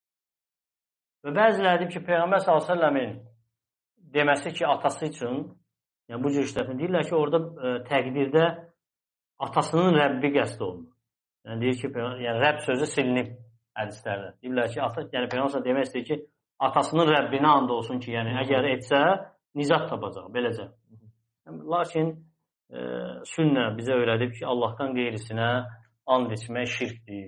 Və bəziləri deyib ki, Peyğəmbər sallallahu əleyhi və səlləmin deməsi ki, atası üçün, yəni bu cür işlətin, deyirlər ki, orada e, təqdirdə atasının Rəbbi qəsd olunur. Yəni deyir ki, yəni Rəbb sözü silinib hədislərdə. Deyirlər ki, ata, yəni Peyğəmbər demək istəyir ki, atasının Rəbbinə and olsun ki, yəni əgər etsə, nicat tapacaq, beləcə. Lakin e, sünnə bizə öyrədib ki, Allahdan qeyrisinə and içmək şirkdir.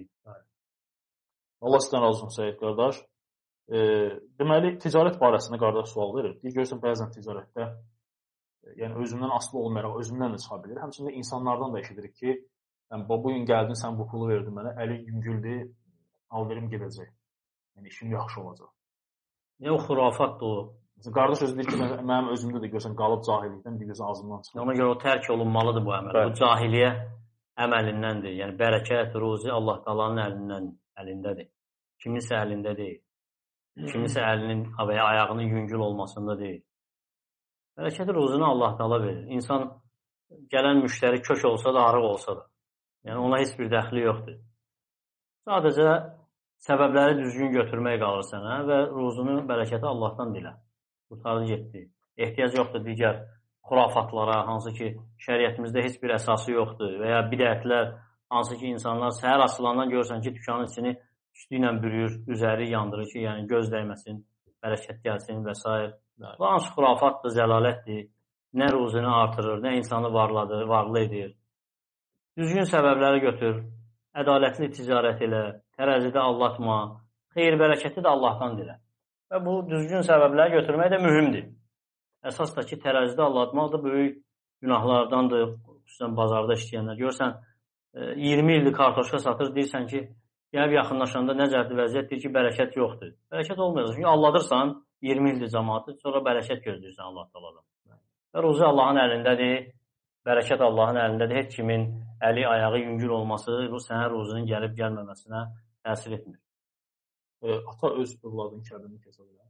Allah sizdən razı olsun, Səyyid qardaş. E, deməli, ticarət barəsində qardaş sual verir. Deyir, görürsən, bəzən ticarətdə e, yəni özündən asılı olmayaraq, özündən də çıxa bilir. Həmçində insanlardan da eşidirik ki, yəni, bu gün gəldin, sən bu pulu verdin mənə, əli yüngüldür, alverim gedəcək. Yəni, işim yaxşı olacaq. Nə o xurafatdır o? Məsələn, qardaş özü deyir ki, mənim özümdə də görsən, qalıb cahillikdən, deyirsən, ağzımdan çıxır. Ona görə o tərk olunmalıdır bu əməl. Bəli. Bu cahiliyyə əməlindəndir. Yəni, bərəkət, ruzi Allah Taala'nın əlindən, əlindədir. Kiminsə əlində deyil. Kiminsə əlinin və ya ayağının yüngül olmasında deyil. Bərəkəti ruzunu Allah Taala verir. İnsan gələn müştəri kök olsa da, arıq olsa da. Yəni ona heç bir dəxli yoxdur. Sadəcə səbəbləri düzgün götürmək qalır sənə və ruzunu, bərəkəti Allahdan dilə. Qurtardı getdi. Ehtiyac yoxdur digər xurafatlara, hansı ki, şəriətimizdə heç bir əsası yoxdur və ya bidətlər, hansı ki, insanlar səhər açılandan görürsən ki, dükanın içini üstü ilə bürüyür, üzəri yandırır ki, yəni göz dəyməsin, bərəkət gəlsin və s. Bu hansı xurafatdır, zəlalətdir, nə ruzunu artırır, nə insanı varladır, varlı edir. Düzgün səbəbləri götür, ədalətli ticarət elə, tərəzidə allatma, xeyir bərəkəti də Allahdan dilə. Və bu düzgün səbəbləri götürmək də mühümdür. əsas da ki, tərəzidə aldatmaq da böyük günahlardandır, xüsusən bazarda işləyənlər. Görsən, iyirmi ildir kartoşka satır, deyirsən ki, gəlib yaxınlaşanda necədir vəziyyət, deyir ki, bərəkət yoxdur. Bərəkət olmayacaq, çünki aldadırsan, iyirmi ildir cəmaatı, sonra bərəkət gözləyirsən Allah taladan. Və ruzi Allahın əlindədir, bərəkət Allahın əlindədir, heç kimin əli, ayağı yüngül olması, sənin ruzunun gəlib gəlməməsinə təsir etmir. E, ata öz övladın kəbini kəsə bilər?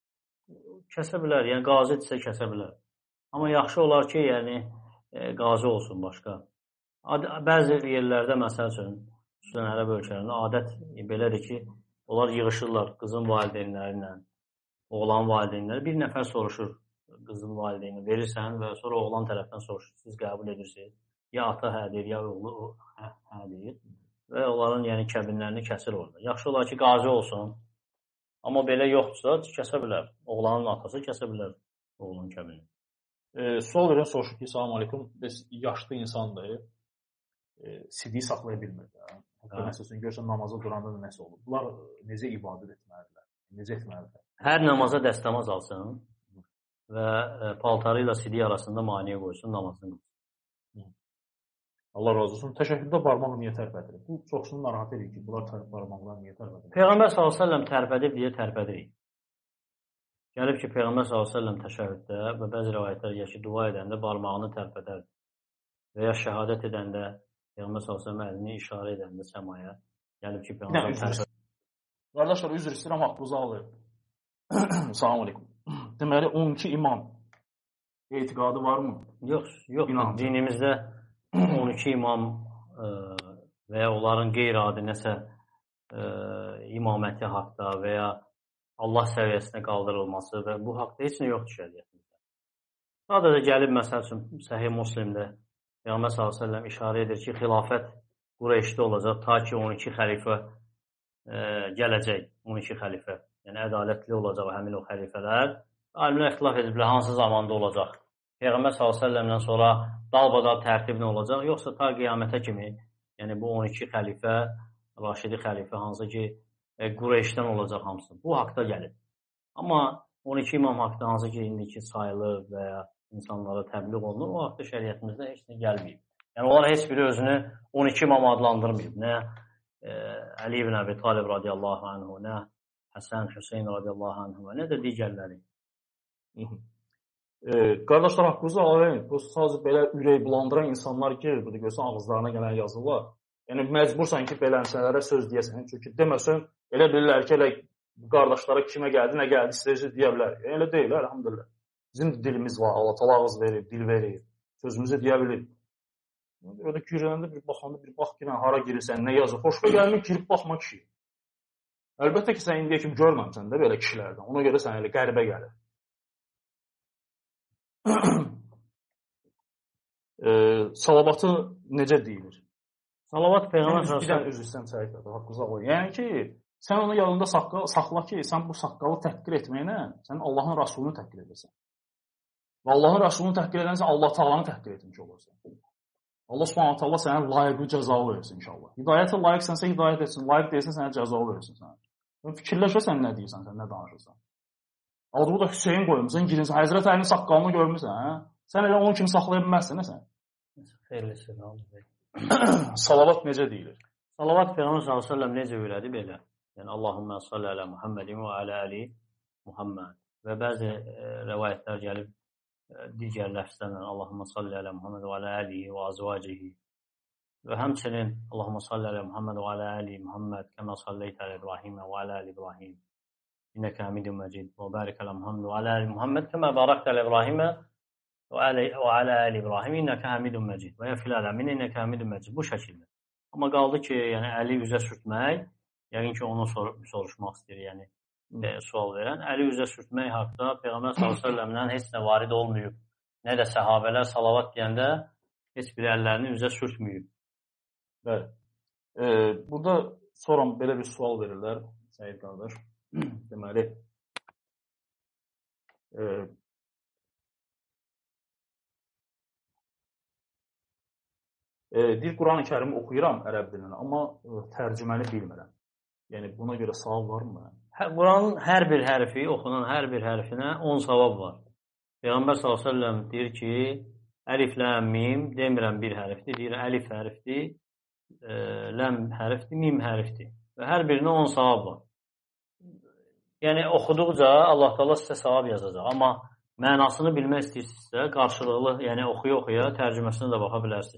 Kəsə bilər, yəni qazidirsə kəsə bilər. Amma yaxşı olar ki, yəni e, qazi olsun başqa. Ad, bəzi yerlərdə, məsəl üçün, xüsusən ərəb ölkələrində adət belədir ki, onlar yığışırlar qızın valideynləri ilə, oğlan valideynləri. Bir nəfər soruşur qızın valideyni, verirsən və sonra oğlan tərəfdən soruşur, siz qəbul edirsiniz. Ya ata hə deyir, ya oğlu hə, hə deyir. Və onların yəni kəbinlərini kəsir orada. Yaxşı olar ki, qazi olsun. Amma belə yoxdursa, kəsə bilər. Oğlanın atası kəsə bilər oğlunun kəbini. E, sual verən soruşur ki, salam aleykum, biz yaşlı insandır, e, sidiyi saxlaya bilmir. Məsələn, görsən namaza duranda da nəsə olur. Bunlar necə ibadət etməlidirlər? Necə etməlidirlər? Hər namaza dəstəmaz alsın və e, paltarı ilə sidiyi arasında maniyə qoysun, namazını qılsın. Allah razı olsun. Təşəkkürdə barmaq niyə tərpədir? Bu çoxsunu narahat edir ki, bunlar barmaqlar niyə tərpədir? Peyğəmbər sallallahu əleyhi və səlləm tərpədir deyə tərpədirik. Gəlib ki, Peyğəmbər sallallahu əleyhi və səlləm təşəhhüddə və bəzi rivayətlər gəlir ki, dua edəndə barmağını tərpədər və ya şəhadət edəndə Peyğəmbər sallallahu əleyhi və səlləm əlini işarə edəndə səmaya gəlib ki, Peyğəmbər tərpədir. Qardaşlar, üzr istəyirəm, haqqınızı alın. Salam aleykum. Deməli, on iki imam etiqadı varmı? Yox, yox. İnanc. Dinimizdə on iki imam ə, və ya onların qeyri-adi nəsə ə, imaməti haqda və ya Allah səviyyəsinə qaldırılması və bu haqda heç nə yoxdur şəriətimizdə. Sadəcə gəlib, məsəl üçün, Səhih Müslimdə Peyğəmbər sallallahu əleyhi və səlləm işarə edir ki, xilafət Qureyşdə olacaq, ta ki on iki xəlifə ə, gələcək, on iki xəlifə. Yəni, ədalətli olacaq həmin o xəlifələr. Alimlər ixtilaf ediblər, hansı zamanda olacaq? Peyğəmbər sallallahu əleyhi və səlləmdən sonra dalbadal tərtiblə olacaq, yoxsa ta qiyamətə kimi, yəni bu on iki xəlifə, Raşidi xəlifə, hansı ki, e, Qureyşdən olacaq hamısı. Bu haqda gəlir. Amma on iki imam haqda hansı ki, indiki sayılır və ya insanlara təbliğ olunur, o haqda şəriətimizdə heç nə gəlməyib. Yəni, onlar heç biri özünü on iki imam adlandırmayıb. Nə e, Əli ibn Əbi Talib radiyallahu anhu, nə Həsən, Hüseyin radiyallahu anhu, nə də digərləri. E, qardaşlar, haqqınızı alayım. Bu sadəcə belə ürək bulandıran insanlar ki, burada görsən ağızlarına gələn yazılar. Yəni, məcbursan ki, belə əmsələrə söz deyəsən. Çünki deməsən, elə bilirlər ki, elə qardaşlara kimə gəldi, nə gəldi, istəyəcək deyə bilər. Yəni, elə deyil, əlhamdülillah. Bizim dilimiz var, Allah təala ağız verir, dil verir, sözümüzü deyə bilir. Orada girəndə bir baxanda, bir bax ki, hara girirsən, nə yazır, xoşuna gəlmir, girib baxma kişi. Əlbəttə ki, sən indiyə kimi görməmsən də belə kişilərdən. Ona görə sən elə qəribə gəlir. e, salavatı necə deyilir? Salavat Peyğəmbər sallallahu əleyhi və səlləm üzr istəyirəm səhifədə, haqqınızı alın. Yəni ki, sən onu yanında saqqal, saxla ki, sən bu saqqalı təhqir etməklə sən Allahın Rasulunu təhqir edirsən. Və Allahın Rasulunu təhqir edənsə Allah Taala'nı təhqir etmiş olursan. Allah Subhanahu taala sənə layiqli cəza versin inşallah. Hidayətə layiqsənsə hidayət etsin, layiq deyilsən sənə cəza versin sənə. Fikirləşə sən nə deyirsən, sən nə danışırsan. Aldı bu da Hüseyn qoymusan, girinsən, Həzrət Əlinin saqqalını görmüsən, hə? Sən elə onun kimi saxlaya bilməzsən, nə sən? Xeyirlisin, Allah. Salavat necə deyilir? Salavat Peyğəmbər sallallahu əleyhi və səlləm necə öyrədi belə? Yəni Allahumma salli alə Muhammedin və alə ali Muhammed. Və bəzi e, rivayətlər gəlib e, digər ləfzlərlə Allahumma salli alə Muhammed və alə alihi və azvacihi. Və həmçinin Allahumma salli alə Muhammed və alə ali Muhammed kəmə salleytə alə İbrahim və alə ali İbrahim. İnnəkə hamidun məcid. Və barik alə Muhammed və alə ali Muhammed kəmə barakdə alə İbrahim və alə ali İbrahim. İnnəkə hamidun məcid. Və ya fil aləmin innəkə hamidun məcid. Bu şəkildə. Amma qaldı ki, yəni əli üzə sürtmək, yəqin ki, onu sor soruşmaq istəyir, yəni e, sual verən. Əli üzə sürtmək haqda Peyğəmbər sallallahu əleyhi və səlləmdən heç nə varid olmayıb. Nə də səhabələr salavat deyəndə heç bir əllərini üzə sürtməyib. Bəli. E, burada sonra belə bir sual verirlər, Səid qardaş. Deməli, e, e, dil Quran-ı Kərimi oxuyuram ərəb dilini, amma e, tərcüməni bilmirəm. Yəni, buna görə savab varmı? Quranın hər bir hərfi, oxunan hər bir hərfinə on savab var. Peyğəmbər sallallahu əleyhi və səlləm deyir ki, əlif, ləm, mim demirəm bir hərfdir, deyir əlif hərfdir, e, ləm hərfdir, mim hərfdir və hər birinə on savab var. Yəni oxuduqca Allah Taala sizə savab yazacaq, amma mənasını bilmək istəyirsinizsə, qarşılıqlı, yəni oxuya-oxuya tərcüməsinə də baxa bilərsiniz.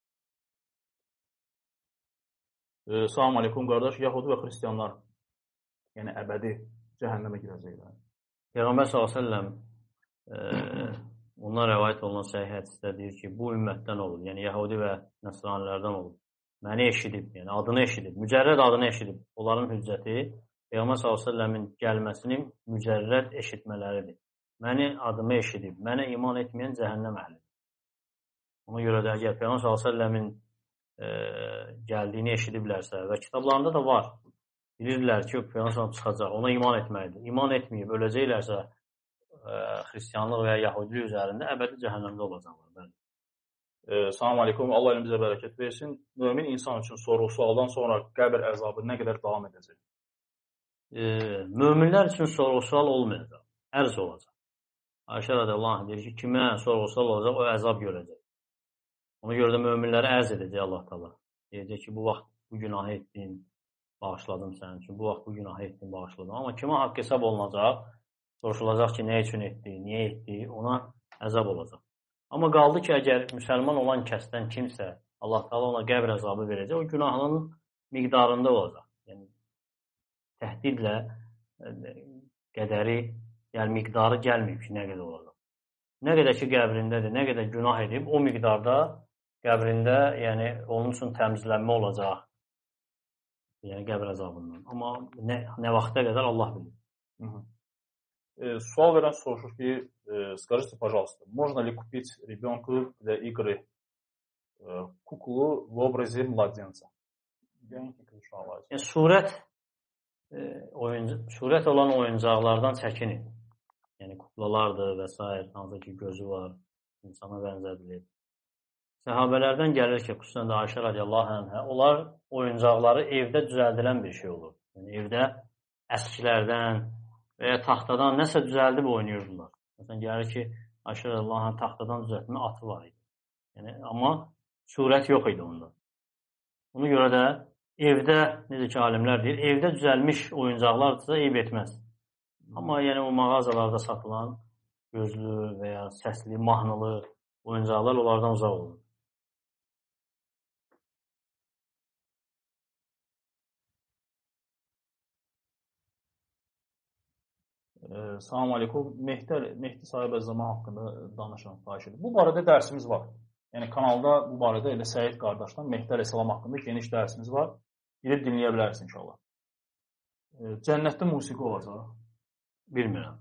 E, Salam aleykum qardaş, Yahudi və Xristianlar, yəni əbədi cəhənnəmə girəcəklər. Peyğəmbər sallallahu əleyhi və səlləm e, ondan rəvayət olunan səhih hədisdə deyir ki, bu ümmətdən olur, yəni Yahudi və Nəsranilərdən olur. Məni eşidib, yəni adını eşidib, mücərrəd adını eşidib. Onların hüccəti Peyğəmbər sallallahu əleyhi və səlləmin gəlməsinin mücərrəd eşitmələridir. Məni adımı eşidib, mənə iman etməyən cəhənnəm əhlidir. Ona görə də əgər Peyğəmbər sallallahu əleyhi və səlləmin e, gəldiyini eşidiblərsə və kitablarında da var, bilirlər ki, Peyğəmbər sallallahu çıxacaq, ona iman etməlidir. İman etməyib, öləcəklərsə e, xristianlıq və ya yahudilik üzərində əbədi cəhənnəmdə olacaqlar. Bəli. E, Salam aleykum, Allah elimizə bərəkət versin. Mömin insan üçün sorğu-sualdan sonra qəbir əzabı nə qədər davam edəcək? E, möminlər üçün sorğu-sual olmayacaq, ərz olacaq. Ayşə radiyallahu anh deyir ki, kimə sorğu-sual olacaq, o əzab görəcək. Ona görə də möminləri ərz edəcək Allah Taala. Deyəcək ki, bu vaxt bu günahı etdin, bağışladım sənin üçün, bu vaxt bu günahı etdin, bağışladım. Amma kimə haqq hesab olunacaq, soruşulacaq ki, nə üçün etdi, niyə etdi, ona əzab olacaq. Amma qaldı ki, əgər müsəlman olan kəsdən kimsə Allah Taala ona qəbr əzabı verəcək, o günahının miqdarında olacaq. Yəni təhdidlə qədəri, yəni miqdarı gəlməyib ki, nə qədər olacaq. Nə qədər ki, qəbrindədir, nə qədər günah edib, o miqdarda qəbrində, yəni onun üçün təmizlənmə olacaq. Yəni qəbr əzabından. Amma nə, nə vaxta qədər Allah bilir. Hı -hı. E, sual verən soruşur ki, e, скажите, пожалуйста, можно ли купить ребенку для игры e, куклу в образе младенца? Yəni surət e, oyuncu, surət olan oyuncaqlardan çəkinin. Yəni kuklalardır və s. hansı ki gözü var, insana bənzədilir. Səhabələrdən gəlir ki, xüsusən də Ayşə radiyallahu anhə, onlar oyuncaqları evdə düzəldilən bir şey olur. Yəni evdə əskilərdən və ya taxtadan nəsə düzəldib oynayırdılar. Məsələn, gəlir ki, Ayşə radiyallahu anhə taxtadan düzəltmə atı var idi. Yəni, amma surət yox idi onda. Ona görə də evdə, necə ki alimlər deyir, evdə düzəlmiş oyuncaqlardırsa eyb etməz. Amma yəni o mağazalarda satılan gözlü və ya səsli, mahnılı oyuncaqlar onlardan uzaq olur. Ee, Salam aleykum. Mehdi, Mehdi Sahib Əzzaman haqqında danışan xahiş edir. Bu barədə dərsimiz var. Yəni kanalda bu barədə elə Səid qardaşdan Mehdi Əleyhisselam haqqında geniş dərsimiz var. Girib dinləyə bilərsiniz inşallah. Ee, Cənnətdə musiqi olacaq. Bilmirəm.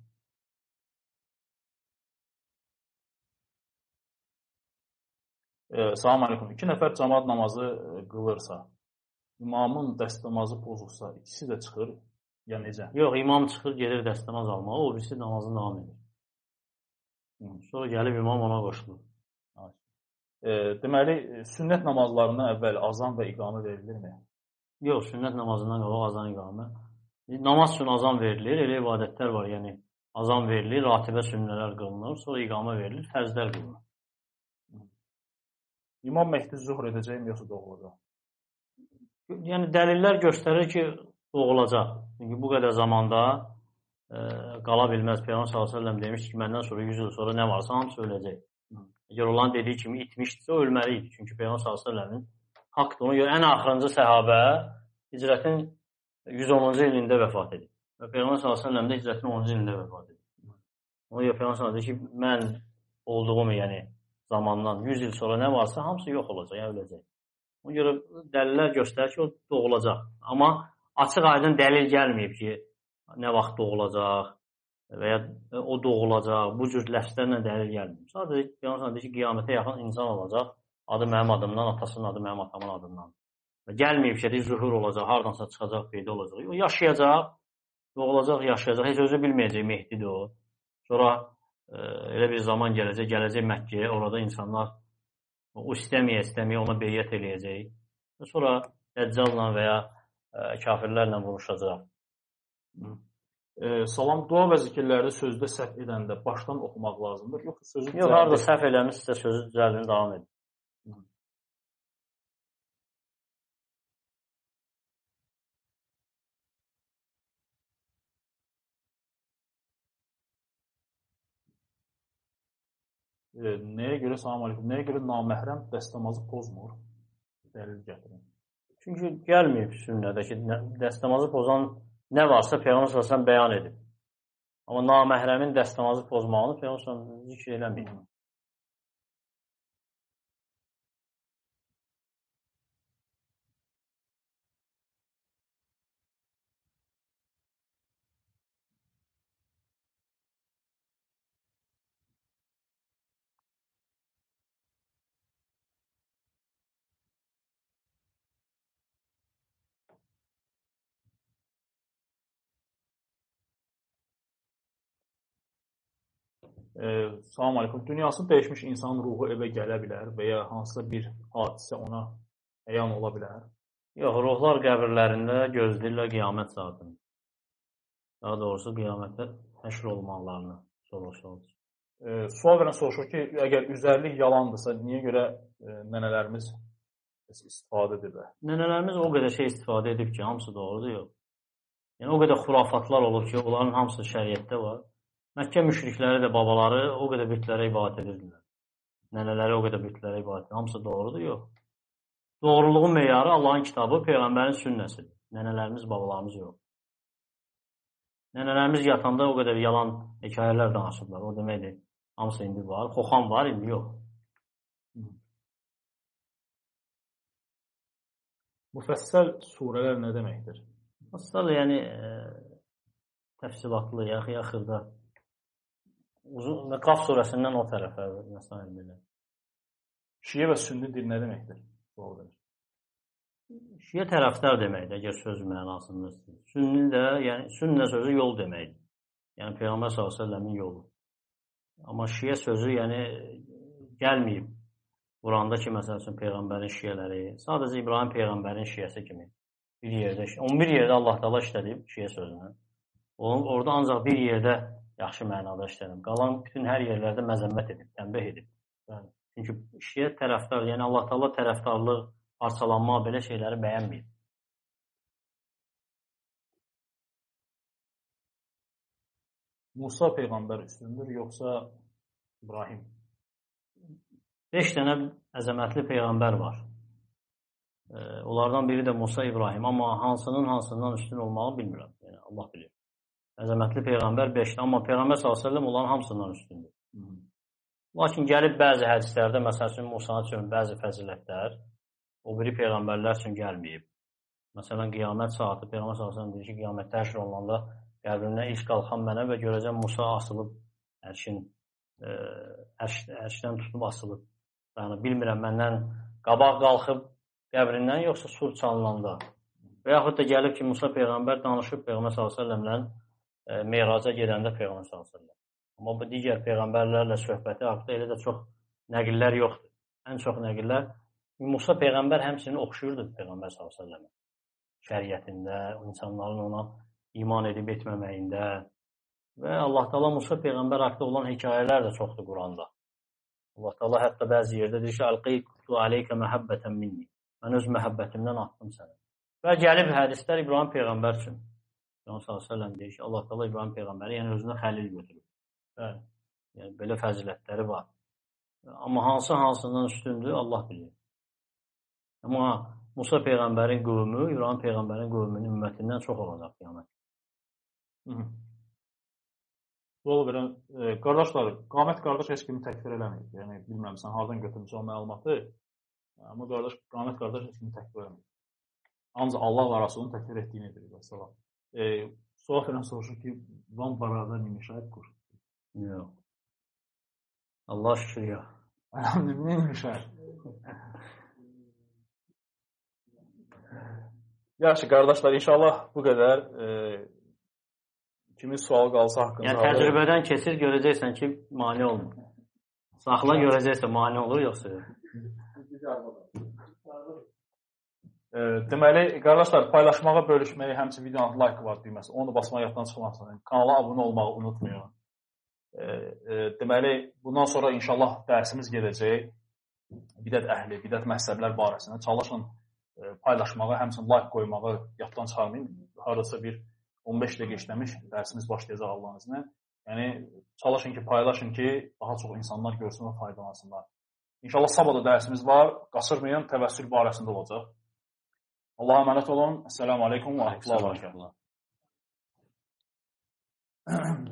Ee, Salam aleykum. İki nəfər cəmaat namazı qılırsa, imamın dəstəmazı pozulsa, ikisi də çıxır. Ya necə? Yox, imam çıxır, gedir dəstəmaz almağa, o birisi namazını davam edir. Hı. Sonra gəlib imam ona qoşulur. E, deməli, sünnət namazlarından əvvəl azan və iqamə verilirmi? Yox, sünnət namazından qabaq azan iqamə. Namaz üçün azan verilir, elə ibadətlər var, yəni azan verilir, ratibə sünnələr qılınır, sonra iqamə verilir, fərzlər qılınır. İmam Mehdi zuhr edəcək mi, yoxsa doğulacaq? Yəni dəlillər göstərir ki, doğulacaq. Çünki bu qədər zamanda e, qala bilməz. Peyğəmbər sallallahu əleyhi və səlləm demişdi ki, məndən sonra yüz il sonra nə varsa hamısı öləcək. Əgər olan dediyi kimi itmişdisə, ölməli idi. Çünki Peyğəmbər sallallahu əleyhi və səlləmin haqqdır. Ona görə ən axırıncı səhabə hicrətin yüz onuncu ilində vəfat edib. Və Peyğəmbər sallallahu əleyhi və səlləm də hicrətin onuncu ilində vəfat edib. Ona görə Peyğəmbər sallallahu əleyhi və səlləm deyir ki, mən olduğum yəni zamandan yüz il sonra nə varsa hamısı yox olacaq, yəni öləcək. Ona görə dəlillər göstərir ki, o doğulacaq. Amma açıq aydın dəlil gəlməyib ki, nə vaxt doğulacaq və ya o doğulacaq, bu cür ləfslərlə dəlil gəlməyib. Sadəcə Peyğəmbər deyir ki, qiyamətə yaxın insan olacaq, adı mənim adımdan, atasının adı mənim atamın adından. Və gəlməyib ki, zuhur olacaq, hardansa çıxacaq, peyda olacaq. O yaşayacaq, doğulacaq, yaşayacaq, heç özü bilməyəcək Mehdidir o. Sonra e, elə bir zaman gələcək, gələcək Məkkəyə, orada insanlar o istəməyə, istəməyə ona beyyət eləyəcək. Və sonra Dəccalla və ya kafirlərlə vuruşacaq. e, salam dua və zikirlərdə sözdə səhv edəndə başdan oxumaq lazımdır. Yoxsa sözü Yox, harada səhv eləmişsə sözü düzəldin, davam edin. E, nəyə görə salam aleyküm, nəyə görə naməhrəm dəstəmazı pozmur? Dəlil gətirin. Çünki gəlməyib sünnədə ki, dəstəmazı pozan nə varsa Peyğəmbər sallallahu əleyhi və səlləm bəyan edib. Amma naməhrəmin dəstəmazı pozmağını Peyğəmbər sallallahu əleyhi və səlləm zikr eləməyib. E, salam aleyküm. Dünyası dəyişmiş insanın ruhu evə gələ bilər və ya hansısa bir hadisə ona əyan ola bilər? Yox, ruhlar qəbirlərində gözləyirlər qiyamət saatını. Daha doğrusu qiyamətdə həşr olmalarını soruşurlar. E, sual verən soruşur ki, əgər üzərlik yalandırsa, niyə görə e, nənələrimiz istifadə edirlər? Nənələrimiz o qədər şey istifadə edib ki, hamısı doğrudur, yox. Yəni, o qədər xurafatlar olub ki, onların hamısı şəriətdə var. Məkkə müşrikləri də babaları o qədər bütlərə ibadət edirdilər. Nənələri o qədər bütlərə ibadət edirlər. Hamısı doğrudur, yox. Doğruluğun meyarı Allahın kitabı, Peyğəmbərin sünnəsidir. Nənələrimiz, babalarımız yox. Nənələrimiz yatanda o qədər yalan hekayələr danışırlar. O deməkdir, hamısı indi var. Xoxan var, indi yox. Müfəssəl surələr nə deməkdir? Müfəssəl, yəni e, təfsilatlı, yaxı yaxırda. Uzun, Qaf surəsindən o tərəfə məsələn belə. Şiə və sünni dil nə deməkdir? Şiə tərəfdar deməkdir, əgər söz mənasında. Sünni də, yəni sünnə sözü yol deməkdir. Yəni Peyğəmbər sallallahu əleyhi və səlləmin yolu. Amma şiə sözü yəni gəlməyib. Quranda ki, məsəl üçün Peyğəmbərin şiələri, sadəcə İbrahim Peyğəmbərin şiəsi kimi bir yerdə, on bir yerdə Allah Taala işlədib şiə sözünü. Onun orada ancaq bir yerdə yaxşı mənada işlədib. Qalan bütün hər yerlərdə məzəmmət edib, tənbih edib. Yəni, çünki şiə tərəfdar, yəni Allah Taala tərəfdarlıq, parçalanma belə şeyləri bəyənməyib. Musa Peyğəmbər üstündür, yoxsa İbrahim? Beş dənə əzəmətli Peyğəmbər var. E, onlardan biri də Musa, İbrahim. Amma hansının hansından üstün olmağı bilmirəm. Yəni, Allah bilir. Əzəmətli Peyğəmbər beşdir. Amma Peyğəmbər sallallahu əleyhi və səlləm onların hamısından üstündür. Hı. Lakin gəlib bəzi hədislərdə, məsəl üçün Musa üçün bəzi fəzilətlər o biri Peyğəmbərlər üçün gəlməyib. Məsələn, qiyamət saatı Peyğəmbər sallallahu əleyhi və səlləm deyir ki, qiyamətdə həşr olunanda qəbrindən ilk qalxan mənə və görəcəm Musa asılıb, ərşin, e, ərş, ərşdən tutub asılıb. Yəni, bilmirəm, məndən qabaq qalxıb qəbrindən, yoxsa sur çalınanda. Və yaxud da gəlib ki, Musa Peyğəmbər danışıb Peyğəmbər sallallahu əleyhi və səlləmlə e, Meyraca gedəndə Peyğəmbər sallallahu əleyhi və səlləm. Amma bu digər Peyğəmbərlərlə söhbəti haqqında elə də çox nəqillər yoxdur. Ən çox nəqillər Musa Peyğəmbər həmçinin oxşuyurdu Peyğəmbər sallallahu əleyhi və səlləmə. Şəriətində, insanların ona iman edib etməməyində və Allah Taala Musa Peyğəmbər haqqında olan hekayələr də çoxdur Quranda. Allah Taala hətta bəzi yerdə deyir ki, "Əlqeytu aleykə məhəbbətən minni." Mən öz məhəbbətimdən atdım sənə. Və gəlib hədislər İbrahim Peyğəmbər üçün. Peyğəmbər sallallahu əleyhi və səlləm deyir ki, Allah Taala İbrahim Peyğəmbəri yəni özünə xəlil götürüb. Bəli. Yəni belə fəzilətləri var. Amma hansı hansından üstündür, Allah bilir. Amma Musa Peyğəmbərin qövmü, İbrahim Peyğəmbərin qövmünün ümmətindən çox olacaq qiyamət. Sual verən, e, qardaşlar, qamət qardaş heç kimi təkfir eləməyib. Yəni, bilmirəm, sən hardan götürmüsən o məlumatı. Amma qardaş, qamət qardaş heç kimi təkfir eləməyib. Ancaq Allah və Rasulun təkfir etdiyini edir. Vəssalam. E, sual verən soruşur ki, van barada nə müşahid kur? Yox. Allah şükür, yox. Nə müşahid? Yaxşı, qardaşlar, inşallah bu qədər. E, Kimin sual qalsa haqqında... Yəni, təcrübədən keçir, görəcəksən ki, mani olmur. Saxla görəcəksən, mani olur, yoxsa yox. E, deməli, qardaşlar, paylaşmağa, bölüşməyə, həmçinin videonun like var düyməsi. Onu basmağa yaddan çıxmasın. Kanala abunə olmağı unutmayın. E, e, deməli, bundan sonra inşallah dərsimiz gedəcək. Bidət əhli, bidət məhzəblər barəsində çalışın e, paylaşmağa, həmçinin like qoymağı yaddan çıxarmayın. Hardasa bir on beş dəqiqə işləmiş dərsimiz başlayacaq Allahın izni. Yəni, çalışın ki, paylaşın ki, daha çox insanlar görsün və faydalansınlar. İnşallah sabah da dərsimiz var. Qaçırmayın, təvəssül barəsində olacaq. Allah'a əmanət olun. Esselamu aleykum və rahmetullah və bərəkətuhu.